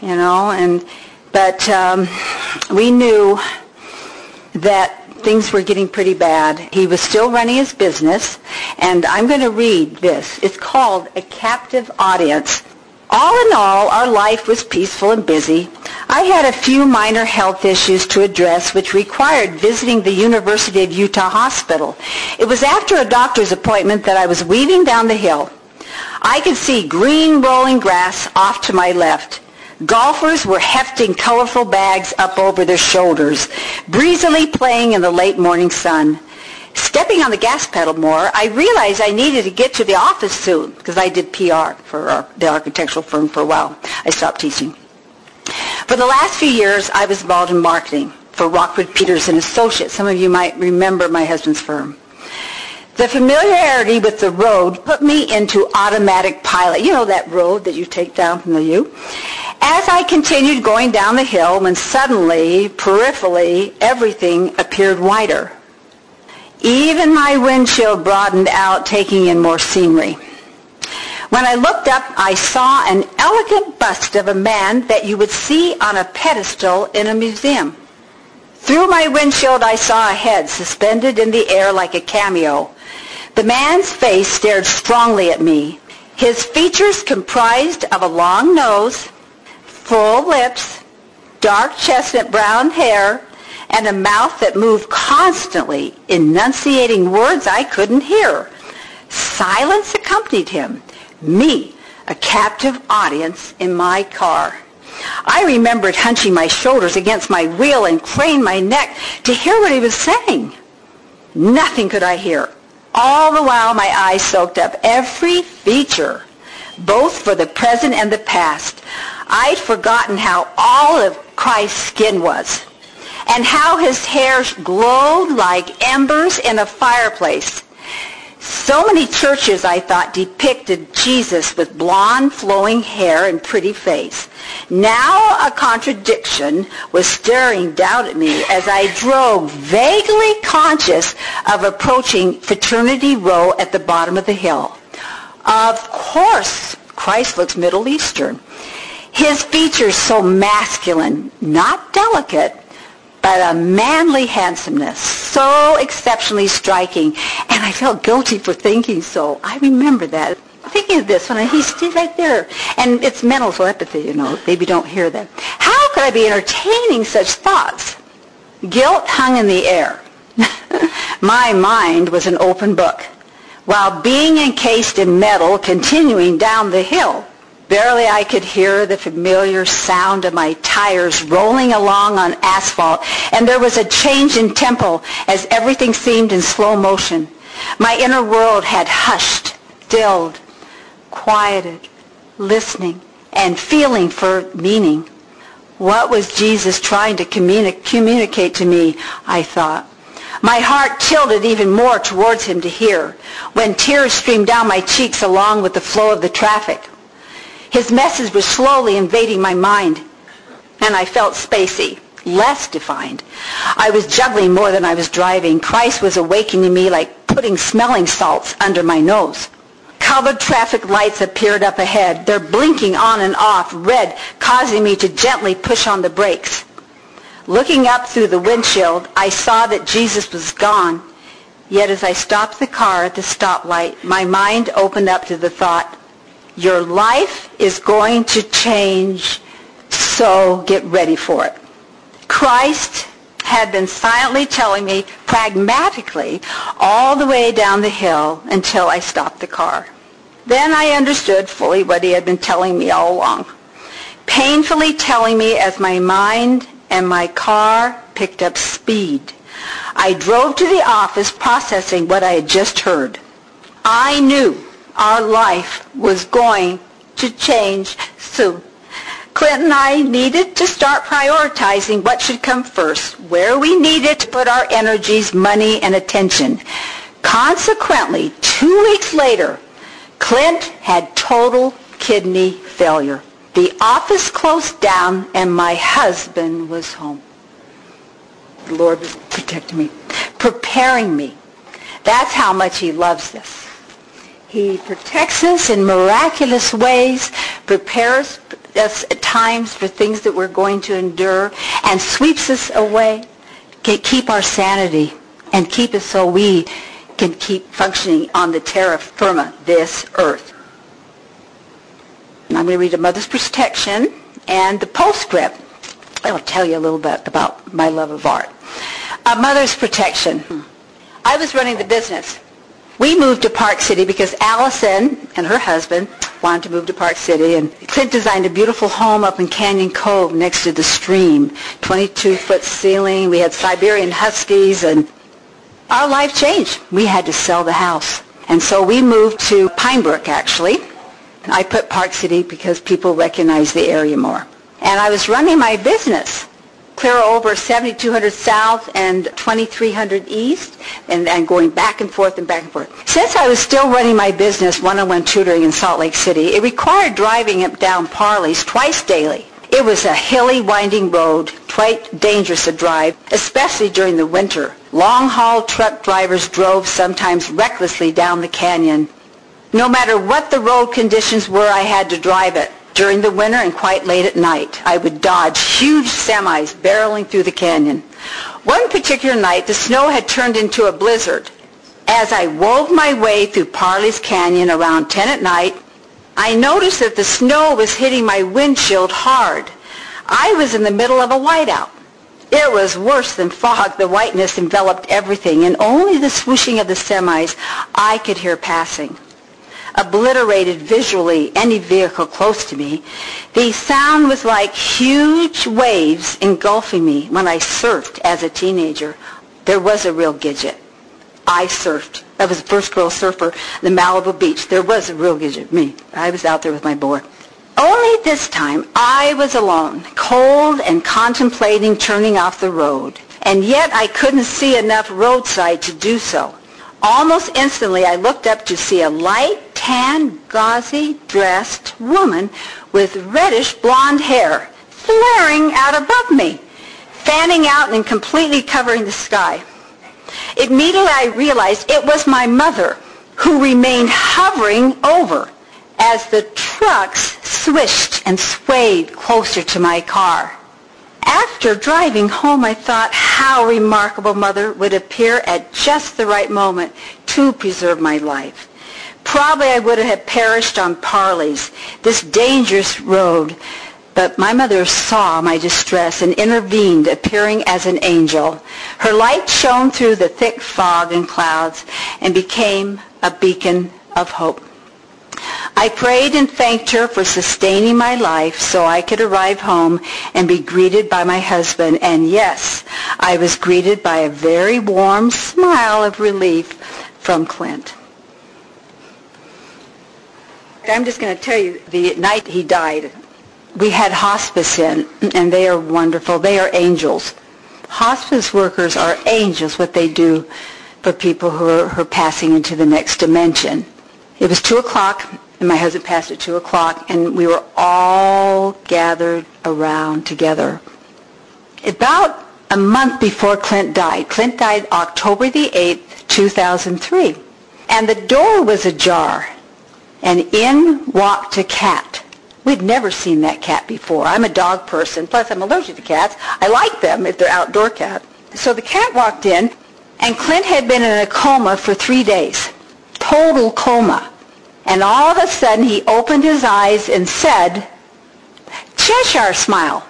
But we knew that things were getting pretty bad. He was still running his business. And I'm going to read this. It's called A Captive Audience. All in all, our life was peaceful and busy. I had a few minor health issues to address which required visiting the University of Utah Hospital. It was after a doctor's appointment that I was weaving down the hill. I could see green rolling grass off to my left. Golfers were hefting colorful bags up over their shoulders, breezily playing in the late morning sun. Stepping on the gas pedal more, I realized I needed to get to the office soon because I did PR for the architectural firm for a while. I stopped teaching. For the last few years, I was involved in marketing for Rockwood Peters and Associates. Some of you might remember my husband's firm. The familiarity with the road put me into automatic pilot. You know that road that you take down from the U? As I continued going down the hill, when suddenly, peripherally, everything appeared wider. Even my windshield broadened out, taking in more scenery. When I looked up, I saw an elegant bust of a man that you would see on a pedestal in a museum. Through my windshield, I saw a head suspended in the air like a cameo. The man's face stared strongly at me. His features comprised of a long nose, full lips, dark chestnut brown hair, and a mouth that moved constantly, enunciating words I couldn't hear. Silence accompanied him, me, a captive audience in my car. I remembered hunching my shoulders against my wheel and craning my neck to hear what he was saying. Nothing could I hear. All the while my eyes soaked up every feature, both for the present and the past. I'd forgotten how olive Christ's skin was, and how his hair glowed like embers in a fireplace. So many churches, I thought, depicted Jesus with blonde, flowing hair and pretty face. Now a contradiction was staring down at me as I drove, vaguely conscious of approaching Fraternity Row at the bottom of the hill. Of course, Christ looks Middle Eastern. His features so masculine, not delicate, but a manly handsomeness, so exceptionally striking. And I felt guilty for thinking so. I remember that. Thinking of this when he's right there. And it's mental telepathy, you know. Maybe don't hear that. How could I be entertaining such thoughts? Guilt hung in the air. My mind was an open book, while being encased in metal continuing down the hill. Barely I could hear the familiar sound of my tires rolling along on asphalt, and there was a change in tempo as everything seemed in slow motion. My inner world had hushed, stilled, quieted, listening, and feeling for meaning. What was Jesus trying to communicate to me, I thought. My heart tilted even more towards him to hear, when tears streamed down my cheeks along with the flow of the traffic. His message was slowly invading my mind, and I felt spacey, less defined. I was juggling more than I was driving. Christ was awakening me like putting smelling salts under my nose. Colored traffic lights appeared up ahead. They're blinking on and off, red, causing me to gently push on the brakes. Looking up through the windshield, I saw that Jesus was gone. Yet as I stopped the car at the stoplight, my mind opened up to the thought, your life is going to change, so get ready for it. Christ had been silently telling me pragmatically all the way down the hill until I stopped the car. Then I understood fully what he had been telling me all along, painfully telling me as my mind and my car picked up speed. I drove to the office processing what I had just heard. I knew our life was going to change soon. Clint and I needed to start prioritizing what should come first, where we needed to put our energies, money, and attention. Consequently, 2 weeks later, Clint had total kidney failure. The office closed down, and my husband was home. The Lord was protecting me, preparing me. That's how much he loves us. He protects us in miraculous ways, prepares us at times for things that we're going to endure, and sweeps us away, can keep our sanity, and keep us so we can keep functioning on the terra firma, this earth. And I'm going to read a mother's protection and the postscript. I'll tell you a little bit about my love of art. A mother's protection. I was running the business. We moved to Park City because Allison and her husband wanted to move to Park City, and Clint designed a beautiful home up in Canyon Cove next to the stream, 22-foot ceiling. We had Siberian Huskies, and our life changed. We had to sell the house, and so we moved to Pine Brook, actually. I put Park City because people recognize the area more. And I was running my business, clear over 7200 South and 2300 East, and going back and forth and back and forth. Since I was still running my business, one-on-one tutoring in Salt Lake City, it required driving up down Parley's twice daily. It was a hilly, winding road, quite dangerous to drive, especially during the winter. Long-haul truck drivers drove sometimes recklessly down the canyon. No matter what the road conditions were, I had to drive it. During the winter and quite late at night, I would dodge huge semis barreling through the canyon. One particular night, the snow had turned into a blizzard. As I wove my way through Parley's Canyon around 10 at night, I noticed that the snow was hitting my windshield hard. I was in the middle of a whiteout. It was worse than fog. The whiteness enveloped everything, and only the swooshing of the semis I could hear passing obliterated visually any vehicle close to me. The sound was like huge waves engulfing me when I surfed as a teenager. There was a real Gidget. I surfed. I was the first girl surfer in the Malibu Beach. There was a real Gidget, me. I was out there with my board. Only this time I was alone, cold and contemplating turning off the road. And yet I couldn't see enough roadside to do so. Almost instantly I looked up to see a light, tan, gauzy dressed woman with reddish blonde hair flaring out above me, fanning out and completely covering the sky. Immediately I realized it was my mother, who remained hovering over as the trucks swished and swayed closer to my car. After driving home, I thought how remarkable Mother would appear at just the right moment to preserve my life. Probably I would have perished on Parley's, this dangerous road, but my mother saw my distress and intervened, appearing as an angel. Her light shone through the thick fog and clouds and became a beacon of hope. I prayed and thanked her for sustaining my life so I could arrive home and be greeted by my husband. And yes, I was greeted by a very warm smile of relief from Clint. I'm just going to tell you, the night he died, we had hospice in, and they are wonderful. They are angels. Hospice workers are angels, what they do for people who are passing into the next dimension. It was 2 o'clock, and my husband passed at 2 o'clock, and we were all gathered around together. About a month before Clint died October the 8th, 2003, and the door was ajar, and in walked a cat. We'd never seen that cat before. I'm a dog person, plus I'm allergic to cats. I like them if they're outdoor cats. So the cat walked in, and Clint had been in a coma for 3 days. Total coma. And all of a sudden he opened his eyes and said, "Cheshire smile."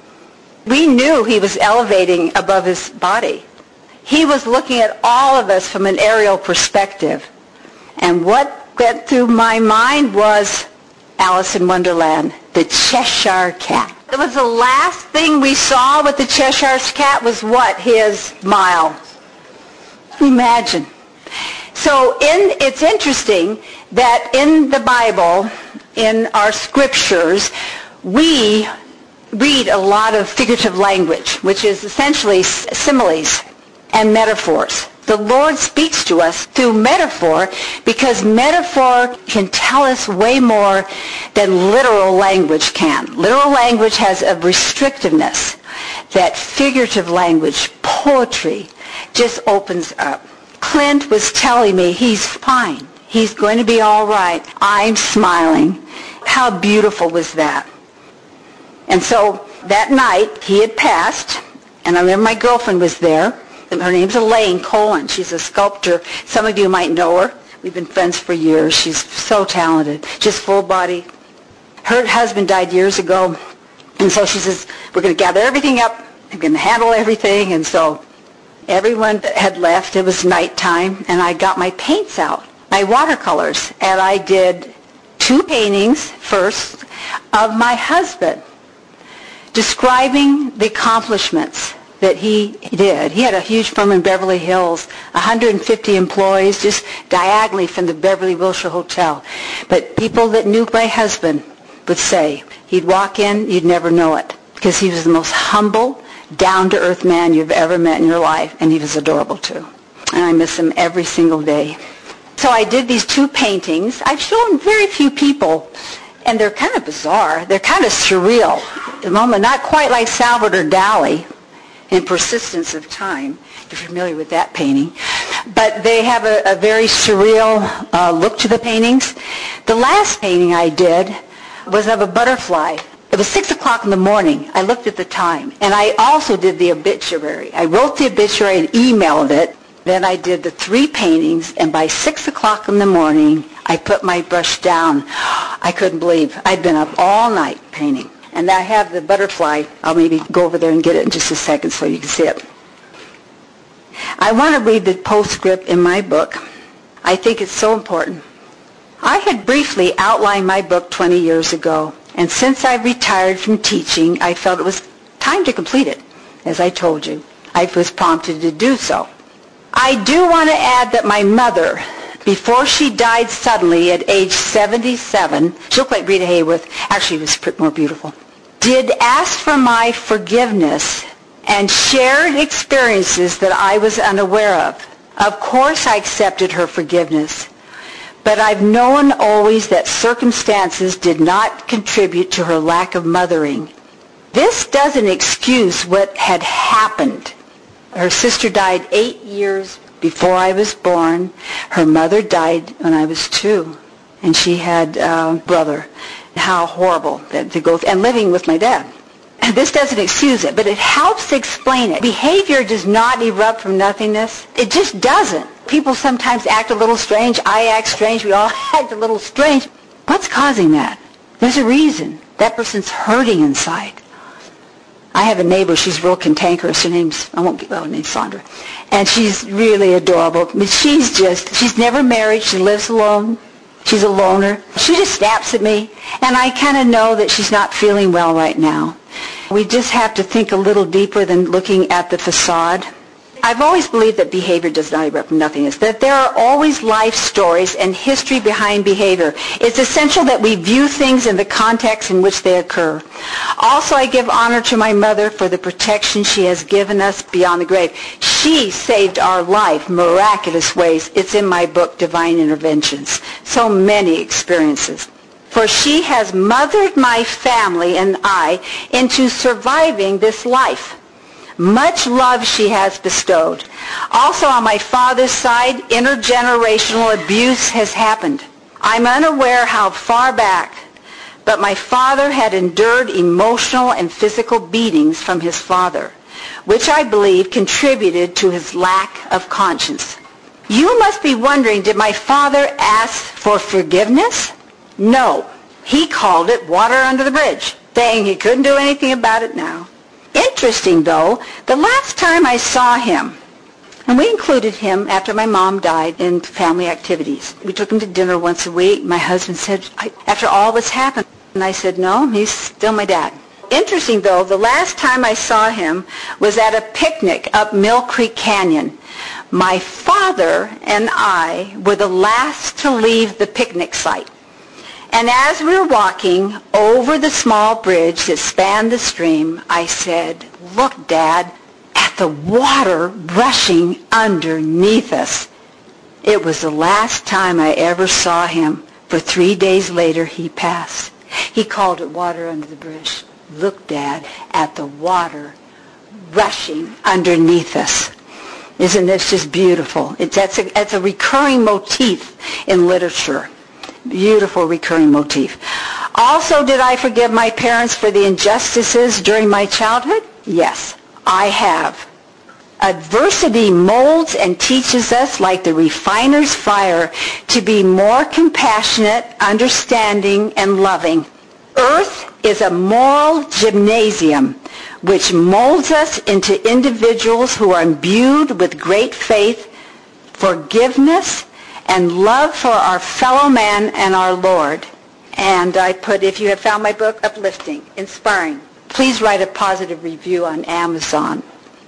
We knew he was elevating above his body. He was looking at all of us from an aerial perspective. And what went through my mind was Alice in Wonderland, the Cheshire cat. It was the last thing we saw with the Cheshire cat was what? His smile. Imagine. So it's interesting that in the Bible, in our scriptures, we read a lot of figurative language, which is essentially similes and metaphors. The Lord speaks to us through metaphor because metaphor can tell us way more than literal language can. Literal language has a restrictiveness that figurative language, poetry, just opens up. Clint was telling me he's fine. He's going to be all right. I'm smiling. How beautiful was that? And so that night he had passed, and I remember my girlfriend was there. Her name's Elaine Cohen. She's a sculptor. Some of you might know her. We've been friends for years. She's so talented. Just full body. Her husband died years ago, and so she says, we're going to gather everything up. I'm going to handle everything. And so everyone had left. It was nighttime, and I got my paints out, my watercolors, and I did 2 paintings first of my husband, describing the accomplishments that he did. He had a huge firm in Beverly Hills, 150 employees, just diagonally from the Beverly Wilshire Hotel. But people that knew my husband would say, he'd walk in, you'd never know it, because he was the most humble, down-to-earth man you've ever met in your life, and he was adorable too. And I miss him every single day. So I did these 2 paintings. I've shown very few people, and they're kind of bizarre. They're kind of surreal. At the moment, not quite like Salvador Dali in Persistence of Time. You're familiar with that painting. But they have a very surreal look to the paintings. The last painting I did was of a butterfly. It was 6 o'clock in the morning. I looked at the time. And I also did the obituary. I wrote the obituary and emailed it. Then I did the 3 paintings, and by 6 o'clock in the morning, I put my brush down. I couldn't believe. I'd been up all night painting. And I have the butterfly. I'll maybe go over there and get it in just a second so you can see it. I want to read the postscript in my book. I think it's so important. I had briefly outlined my book 20 years ago, and since I retired from teaching, I felt it was time to complete it. As I told you, I was prompted to do so. I do want to add that my mother, before she died suddenly at age 77, she looked like Rita Hayworth, actually was more beautiful, did ask for my forgiveness and shared experiences that I was unaware of. Of course I accepted her forgiveness, but I've known always that circumstances did not contribute to her lack of mothering. This doesn't excuse what had happened. Her sister died 8 years before I was born. Her mother died when I was 2, and she had a brother. How horrible that to go and living with my dad. This doesn't excuse it, but it helps explain it. Behavior does not erupt from nothingness. It just doesn't. People sometimes act a little strange. I act strange. We all act a little strange. What's causing that? There's a reason. That person's hurting inside. I have a neighbor. She's real cantankerous. Her name's Sandra. And she's really adorable. I mean, she's never married. She lives alone. She's a loner. She just snaps at me. And I kind of know that she's not feeling well right now. We just have to think a little deeper than looking at the facade. I've always believed that behavior does not erupt from nothingness, that there are always life stories and history behind behavior. It's essential that we view things in the context in which they occur. Also, I give honor to my mother for the protection she has given us beyond the grave. She saved our life miraculous ways. It's in my book, Divine Interventions. So many experiences. For she has mothered my family and I into surviving this life. Much love she has bestowed. Also on my father's side, intergenerational abuse has happened. I'm unaware how far back, but my father had endured emotional and physical beatings from his father, which I believe contributed to his lack of conscience. You must be wondering, did my father ask for forgiveness? No. He called it water under the bridge, saying he couldn't do anything about it now. Interesting, though, the last time I saw him, and we included him after my mom died in family activities. We took him to dinner once a week. My husband said, after all that's happened, and I said, no, he's still my dad. Interesting, though, the last time I saw him was at a picnic up Mill Creek Canyon. My father and I were the last to leave the picnic site. And as we were walking over the small bridge that spanned the stream, I said, look, Dad, at the water rushing underneath us. It was the last time I ever saw him. For 3 days later, he passed. He called it water under the bridge. Look, Dad, at the water rushing underneath us. Isn't this just beautiful? That's a recurring motif in literature. Beautiful recurring motif. Also, did I forgive my parents for the injustices during my childhood? Yes, I have. Adversity molds and teaches us, like the refiner's fire, to be more compassionate, understanding, and loving. Earth is a moral gymnasium which molds us into individuals who are imbued with great faith, forgiveness, and love for our fellow man and our Lord. And I put, if you have found my book, uplifting, inspiring, please write a positive review on Amazon.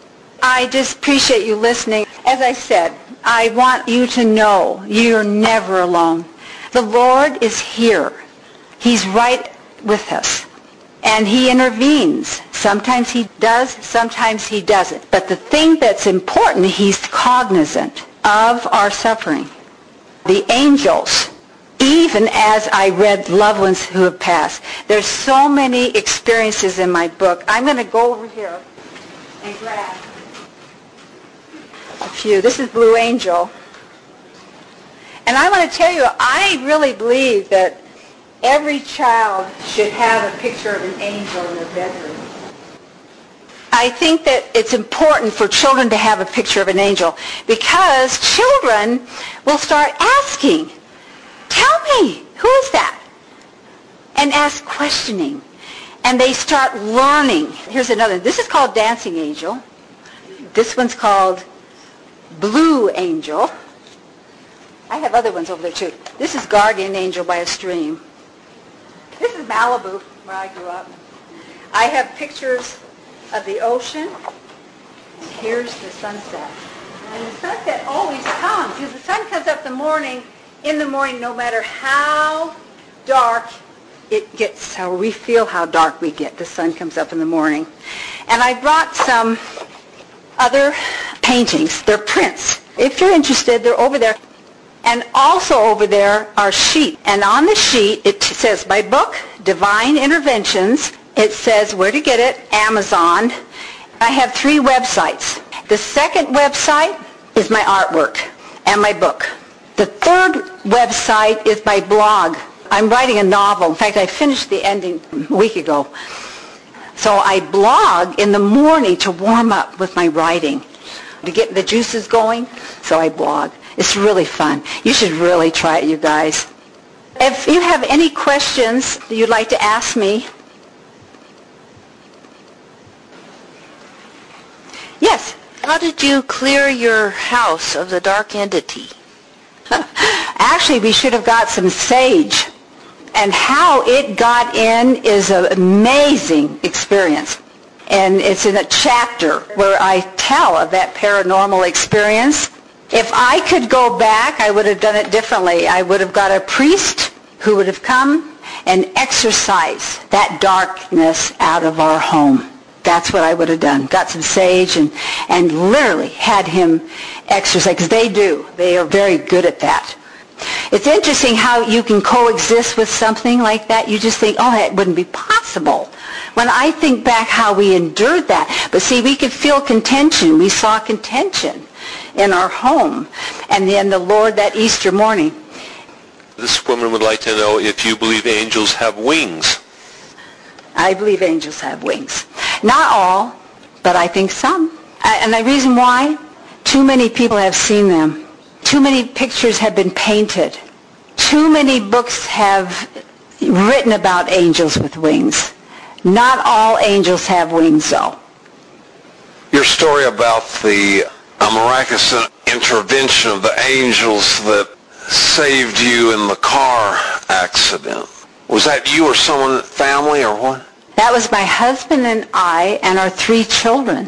I just appreciate you listening. As I said, I want you to know you're never alone. The Lord is here. He's right with us. And he intervenes. Sometimes he does, sometimes he doesn't. But the thing that's important, he's cognizant of our suffering. The angels, even as I read loved ones who have passed, there's so many experiences in my book. I'm going to go over here and grab a few. This is Blue Angel. And I want to tell you, I really believe that every child should have a picture of an angel in their bedroom. I think that it's important for children to have a picture of an angel because children will start asking, tell me, who is that? And ask questioning. and they start learning. Here's another. This is called Dancing Angel. This one's called Blue Angel. I have other ones over there too. This is Guardian Angel by a Stream. This is Malibu, where I grew up. I have pictures of the ocean, and here's the sunset. And the sunset always comes, because the sun comes up in the morning, no matter how dark it gets, how we feel how dark we get. The sun comes up in the morning. And I brought some other paintings. They're prints. If you're interested, they're over there. And also over there are sheets. And on the sheet, it says my book, Divine Interventions. It says where to get it, Amazon. I have 3 websites. The second website is my artwork and my book. The third website is my blog. I'm writing a novel. In fact, I finished the ending a week ago. So I blog in the morning to warm up with my writing, to get the juices going. So I blog. It's really fun. You should really try it, you guys. If you have any questions that you'd like to ask me. Yes? How did you clear your house of the dark entity? Actually, we should have got some sage. And how it got in is an amazing experience. And it's in a chapter where I tell of that paranormal experience. If I could go back, I would have done it differently. I would have got a priest who would have come and exorcised that darkness out of our home. That's what I would have done. Got some sage and literally had him exorcise, because they do. They are very good at that. It's interesting how you can coexist with something like that. You just think, oh, that wouldn't be possible. When I think back how we endured that. But see, we could feel contention. We saw contention in our home. And then the Lord that Easter morning. This woman would like to know if you believe angels have wings. I believe angels have wings. Not all, but I think some. And the reason why? Too many people have seen them. Too many pictures have been painted. Too many books have written about angels with wings. Not all angels have wings, though. Your story about the miraculous intervention of the angels that saved you in the car accident, was that you or someone, family, or what? That was my husband and I and our 3 children.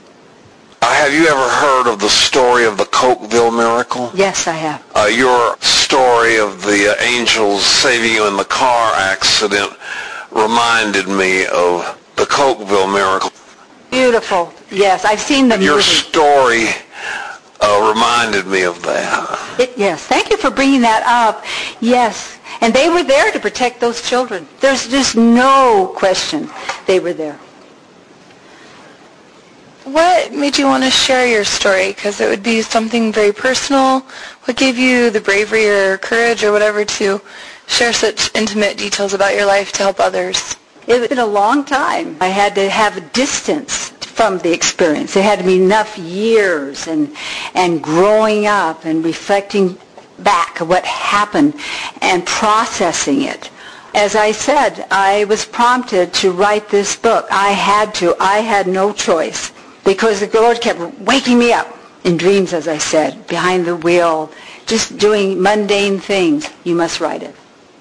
Have you ever heard of the story of the Cokeville miracle? Yes, I have. Your story of the angels saving you in the car accident reminded me of the Cokeville miracle. Beautiful. Yes, I've seen the movie. Your story reminded me of that. Yes, thank you for bringing that up. Yes, and they were there to protect those children. There's just no question they were there. What made you want to share your story? Because it would be something very personal. What gave you the bravery or courage or whatever to share such intimate details about your life to help others? It's been a long time. I had to have distance from the experience. It had to be enough years and growing up and reflecting back at what happened and processing it. As I said, I was prompted to write this book. I had to. I had no choice, because the Lord kept waking me up in dreams, as I said, behind the wheel, just doing mundane things. You must write it.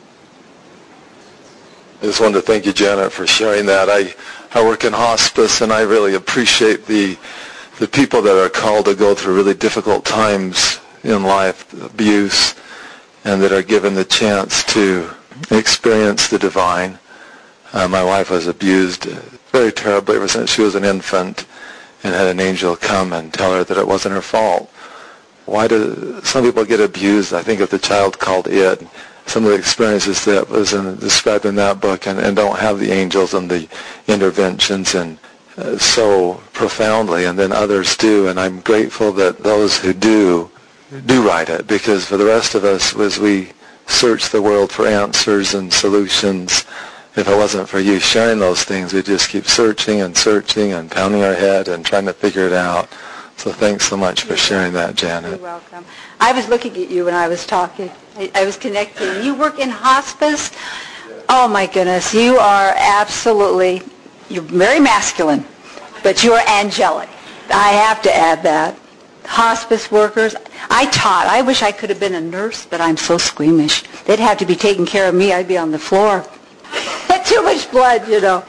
I just wanted to thank you, Janet, for sharing that. I work in hospice, and I really appreciate the people that are called to go through really difficult times in life, abuse, and that are given the chance to experience the divine. My wife was abused very terribly ever since she was an infant, and had an angel come and tell her that it wasn't her fault. Why do some people get abused? I think of the child called It. Some of the experiences that was described in that book, and don't have the angels and the interventions and so profoundly, and then others do. And I'm grateful that those who do write it, because for the rest of us, as we search the world for answers and solutions, if it wasn't for you sharing those things, we'd just keep searching and pounding our head and trying to figure it out. So thanks so much for sharing that, Janet. You're welcome. I was looking at you when I was talking. I was connecting. You work in hospice. Oh my goodness, you are absolutely, you're very masculine, but you are angelic. I have to add that. Hospice workers, I taught. I wish I could have been a nurse, but I'm so squeamish. They'd have to be taking care of me. I'd be on the floor. Too much blood, you know.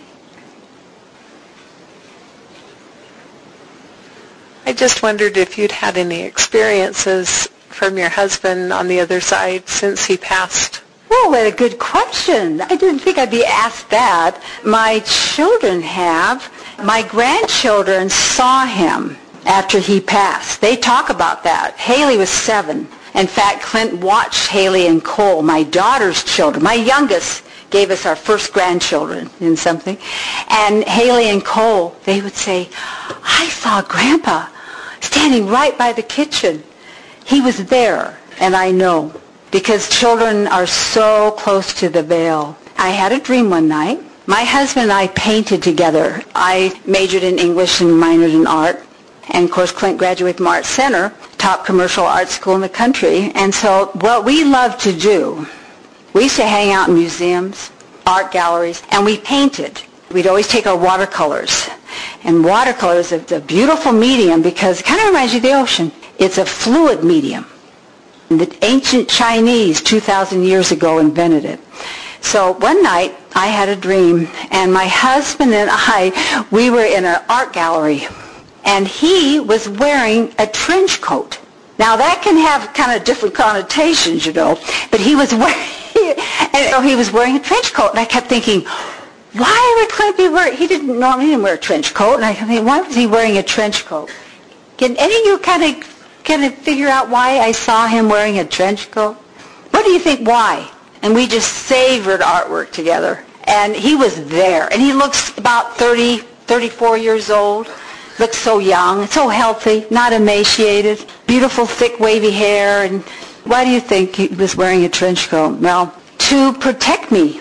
I just wondered if you'd had any experiences from your husband on the other side since he passed. Oh, what a good question. I didn't think I'd be asked that. My children have. My grandchildren saw him after he passed. They talk about that. Haley was 7. In fact, Clint watched Haley and Cole, my daughter's children. My youngest gave us our first grandchildren in something. And Haley and Cole, they would say, I saw Grandpa standing right by the kitchen. He was there, and I know, because children are so close to the veil. I had a dream one night. My husband and I painted together. I majored in English and minored in art. And, of course, Clint graduated from Art Center, top commercial art school in the country. And so what we loved to do, we used to hang out in museums, art galleries, and we painted. We'd always take our watercolors. And watercolors is a beautiful medium because it kind of reminds you of the ocean. It's a fluid medium. The ancient Chinese 2,000 years ago invented it. So one night I had a dream, and my husband and I, we were in an art gallery, and he was wearing a trench coat. Now that can have kind of different connotations, you know, but he was wearing, and so he was wearing a trench coat, and I kept thinking, why would Clint be wearing, he didn't normally wear a trench coat, and I kept thinking, why was he wearing a trench coat? Can any of you kind of figure out why I saw him wearing a trench coat? What do you think why? And we just savored artwork together. And he was there. And he looks about 30, 34 years old. Looks so young, so healthy, not emaciated. Beautiful, thick, wavy hair. And why do you think he was wearing a trench coat? Well, to protect me.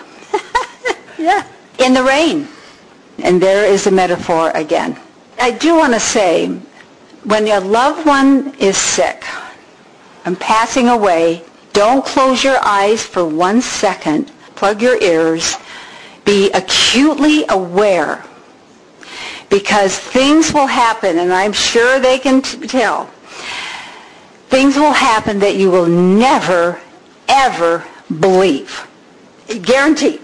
Yeah. In the rain. And there is a metaphor again. I do want to say, when your loved one is sick and passing away, don't close your eyes for 1 second. Plug your ears. Be acutely aware, because things will happen, and I'm sure they can tell. Things will happen that you will never, ever believe. Guaranteed.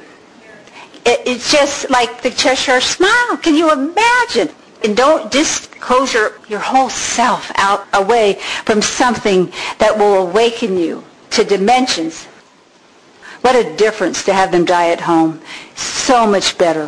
It's just like the Cheshire Smile. Can you imagine? And don't just close your whole self out away from something that will awaken you to dimensions. What a difference to have them die at home. So much better.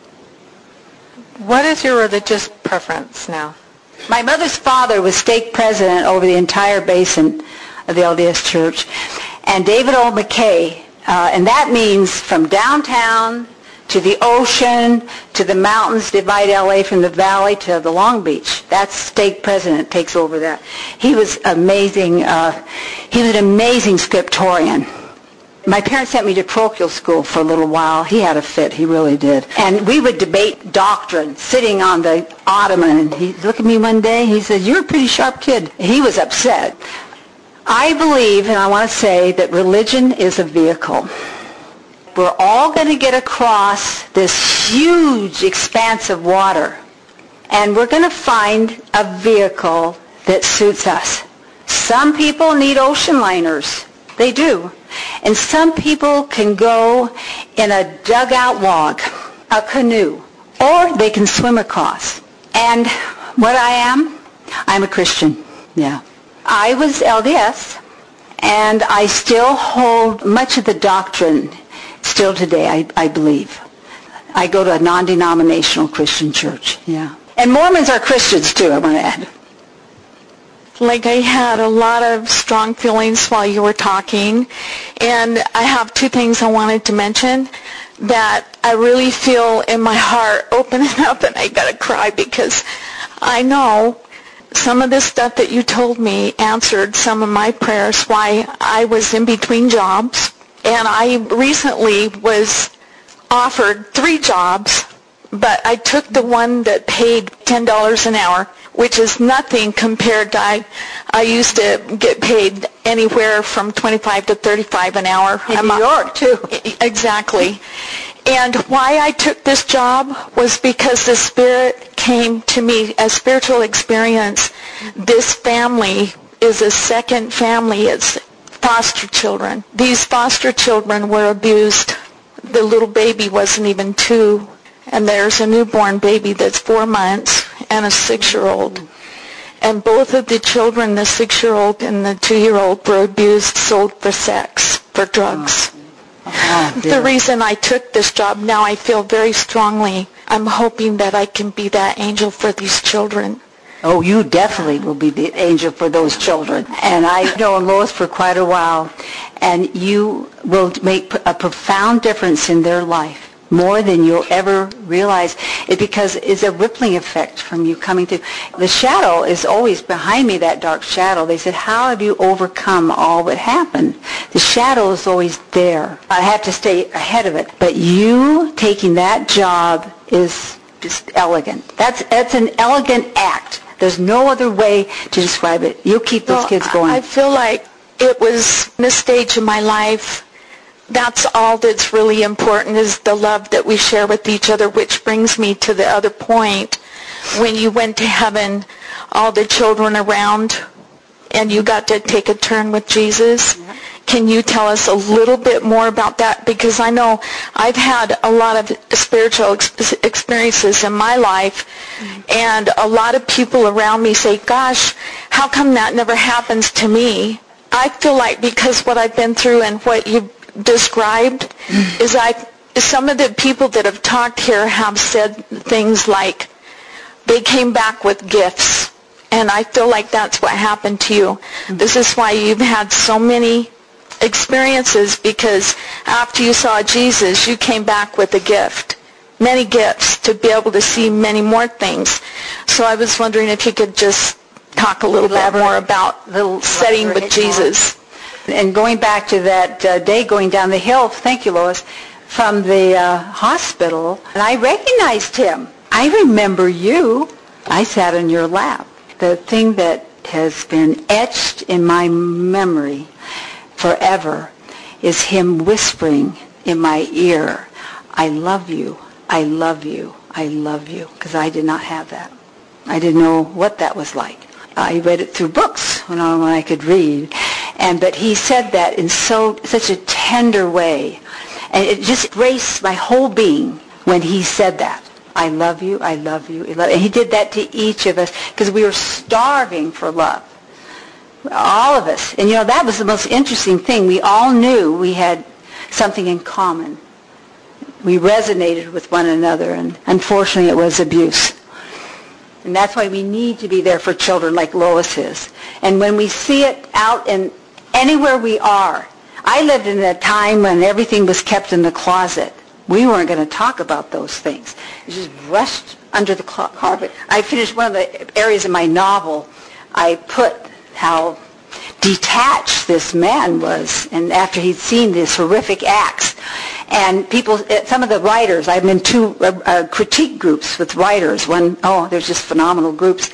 What is your religious preference now? My mother's father was stake president over the entire basin of the LDS Church. And David O. McKay, and that means from downtown to the ocean, to the mountains, divide LA from the valley to the Long Beach. That's stake president takes over that. He was amazing. He was an amazing scriptorian. My parents sent me to parochial school for a little while. He had a fit. He really did. And we would debate doctrine sitting on the ottoman. And he looked at me one day. He said, "You're a pretty sharp kid." He was upset. I believe, and I want to say, that religion is a vehicle. We're all going to get across this huge expanse of water, and we're going to find a vehicle that suits us. Some people need ocean liners. They do. And some people can go in a dugout log, a canoe, or they can swim across. And what I am, I'm a Christian. Yeah. I was LDS, and I still hold much of the doctrine still today, I believe. I go to a non-denominational Christian church, yeah. And Mormons are Christians too, I want to add. Like, I had a lot of strong feelings while you were talking, and I have 2 things I wanted to mention that I really feel in my heart opening up, and I gotta cry because I know some of this stuff that you told me answered some of my prayers why I was in between jobs. And I recently was offered 3 jobs, but I took the one that paid $10 an hour, which is nothing compared to I used to get paid anywhere from 25 to 35 an hour. In New York, too. Exactly. And why I took this job was because the Spirit came to me, a spiritual experience. This family is a second family. It's foster children. These foster children were abused. The little baby wasn't even 2, and there's a newborn baby that's 4 months and a 6-year-old. And both of the children, the 6-year-old and the 2-year-old, were abused, sold for sex, for drugs. The reason I took this job, now I feel very strongly, I'm hoping that I can be that angel for these children. Oh, you definitely will be the angel for those children. And I've known Lois for quite a while, and you will make a profound difference in their life, more than you'll ever realize. Because it's a rippling effect from you coming through. The shadow is always behind me, that dark shadow. They said, how have you overcome all that happened? The shadow is always there. I have to stay ahead of it. But you taking that job is just elegant. That's an elegant act. There's no other way to describe it. You'll keep those kids going. I feel like it was this stage of my life. That's all that's really important, is the love that we share with each other, which brings me to the other point. When you went to heaven, all the children around, and you got to take a turn with Jesus. Can you tell us a little bit more about that? Because I know I've had a lot of spiritual experiences in my life, and a lot of people around me say, gosh, how come that never happens to me? I feel like because what I've been through and what you described is some of the people that have talked here have said things like they came back with gifts, and I feel like that's what happened to you. This is why you've had so many experiences, because after you saw Jesus, you came back with a gift, many gifts, to be able to see many more things. So I was wondering if you could just talk a little bit more about the setting with Jesus. And going back to that day going down the hill, thank you, Lois, from the hospital, and I recognized him. I remember you. I sat in your lap. The thing that has been etched in my memory forever is him whispering in my ear, I love you, I love you, I love you, because I did not have that. I didn't know what that was like. I read it through books when I could read. But he said that in such a tender way. And it just braced my whole being when he said that. I love you, I love you, I love you. And he did that to each of us because we were starving for love. All of us. And that was the most interesting thing. We all knew we had something in common. We resonated with one another, and unfortunately it was abuse. And that's why we need to be there for children like Lois is. And when we see it out in anywhere we are, I lived in a time when everything was kept in the closet. We weren't going to talk about those things. It just brushed under the carpet. I finished one of the areas in my novel. I put how detached this man was, and after he'd seen these horrific acts. And people, some of the writers, I'm in 2 critique groups with writers. There's just phenomenal groups.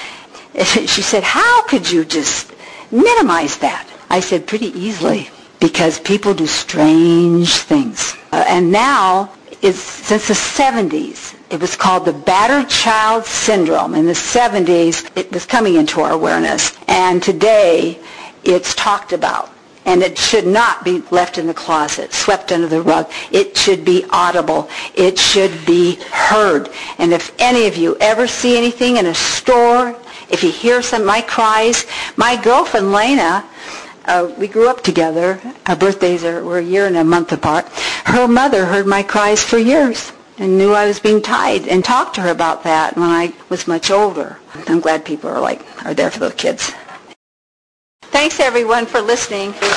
She said, how could you just minimize that? I said, pretty easily, because people do strange things. And now, since the 70s, it was called the battered child syndrome. In the 70s, it was coming into our awareness. And today, it's talked about. And it should not be left in the closet, swept under the rug. It should be audible. It should be heard. And if any of you ever see anything in a store, if you hear my cries, my girlfriend Lena, we grew up together. Our birthdays were a year and a month apart. Her mother heard my cries for years and knew I was being tied, and talked to her about that when I was much older. I'm glad people are there for those kids. Thanks, everyone, for listening.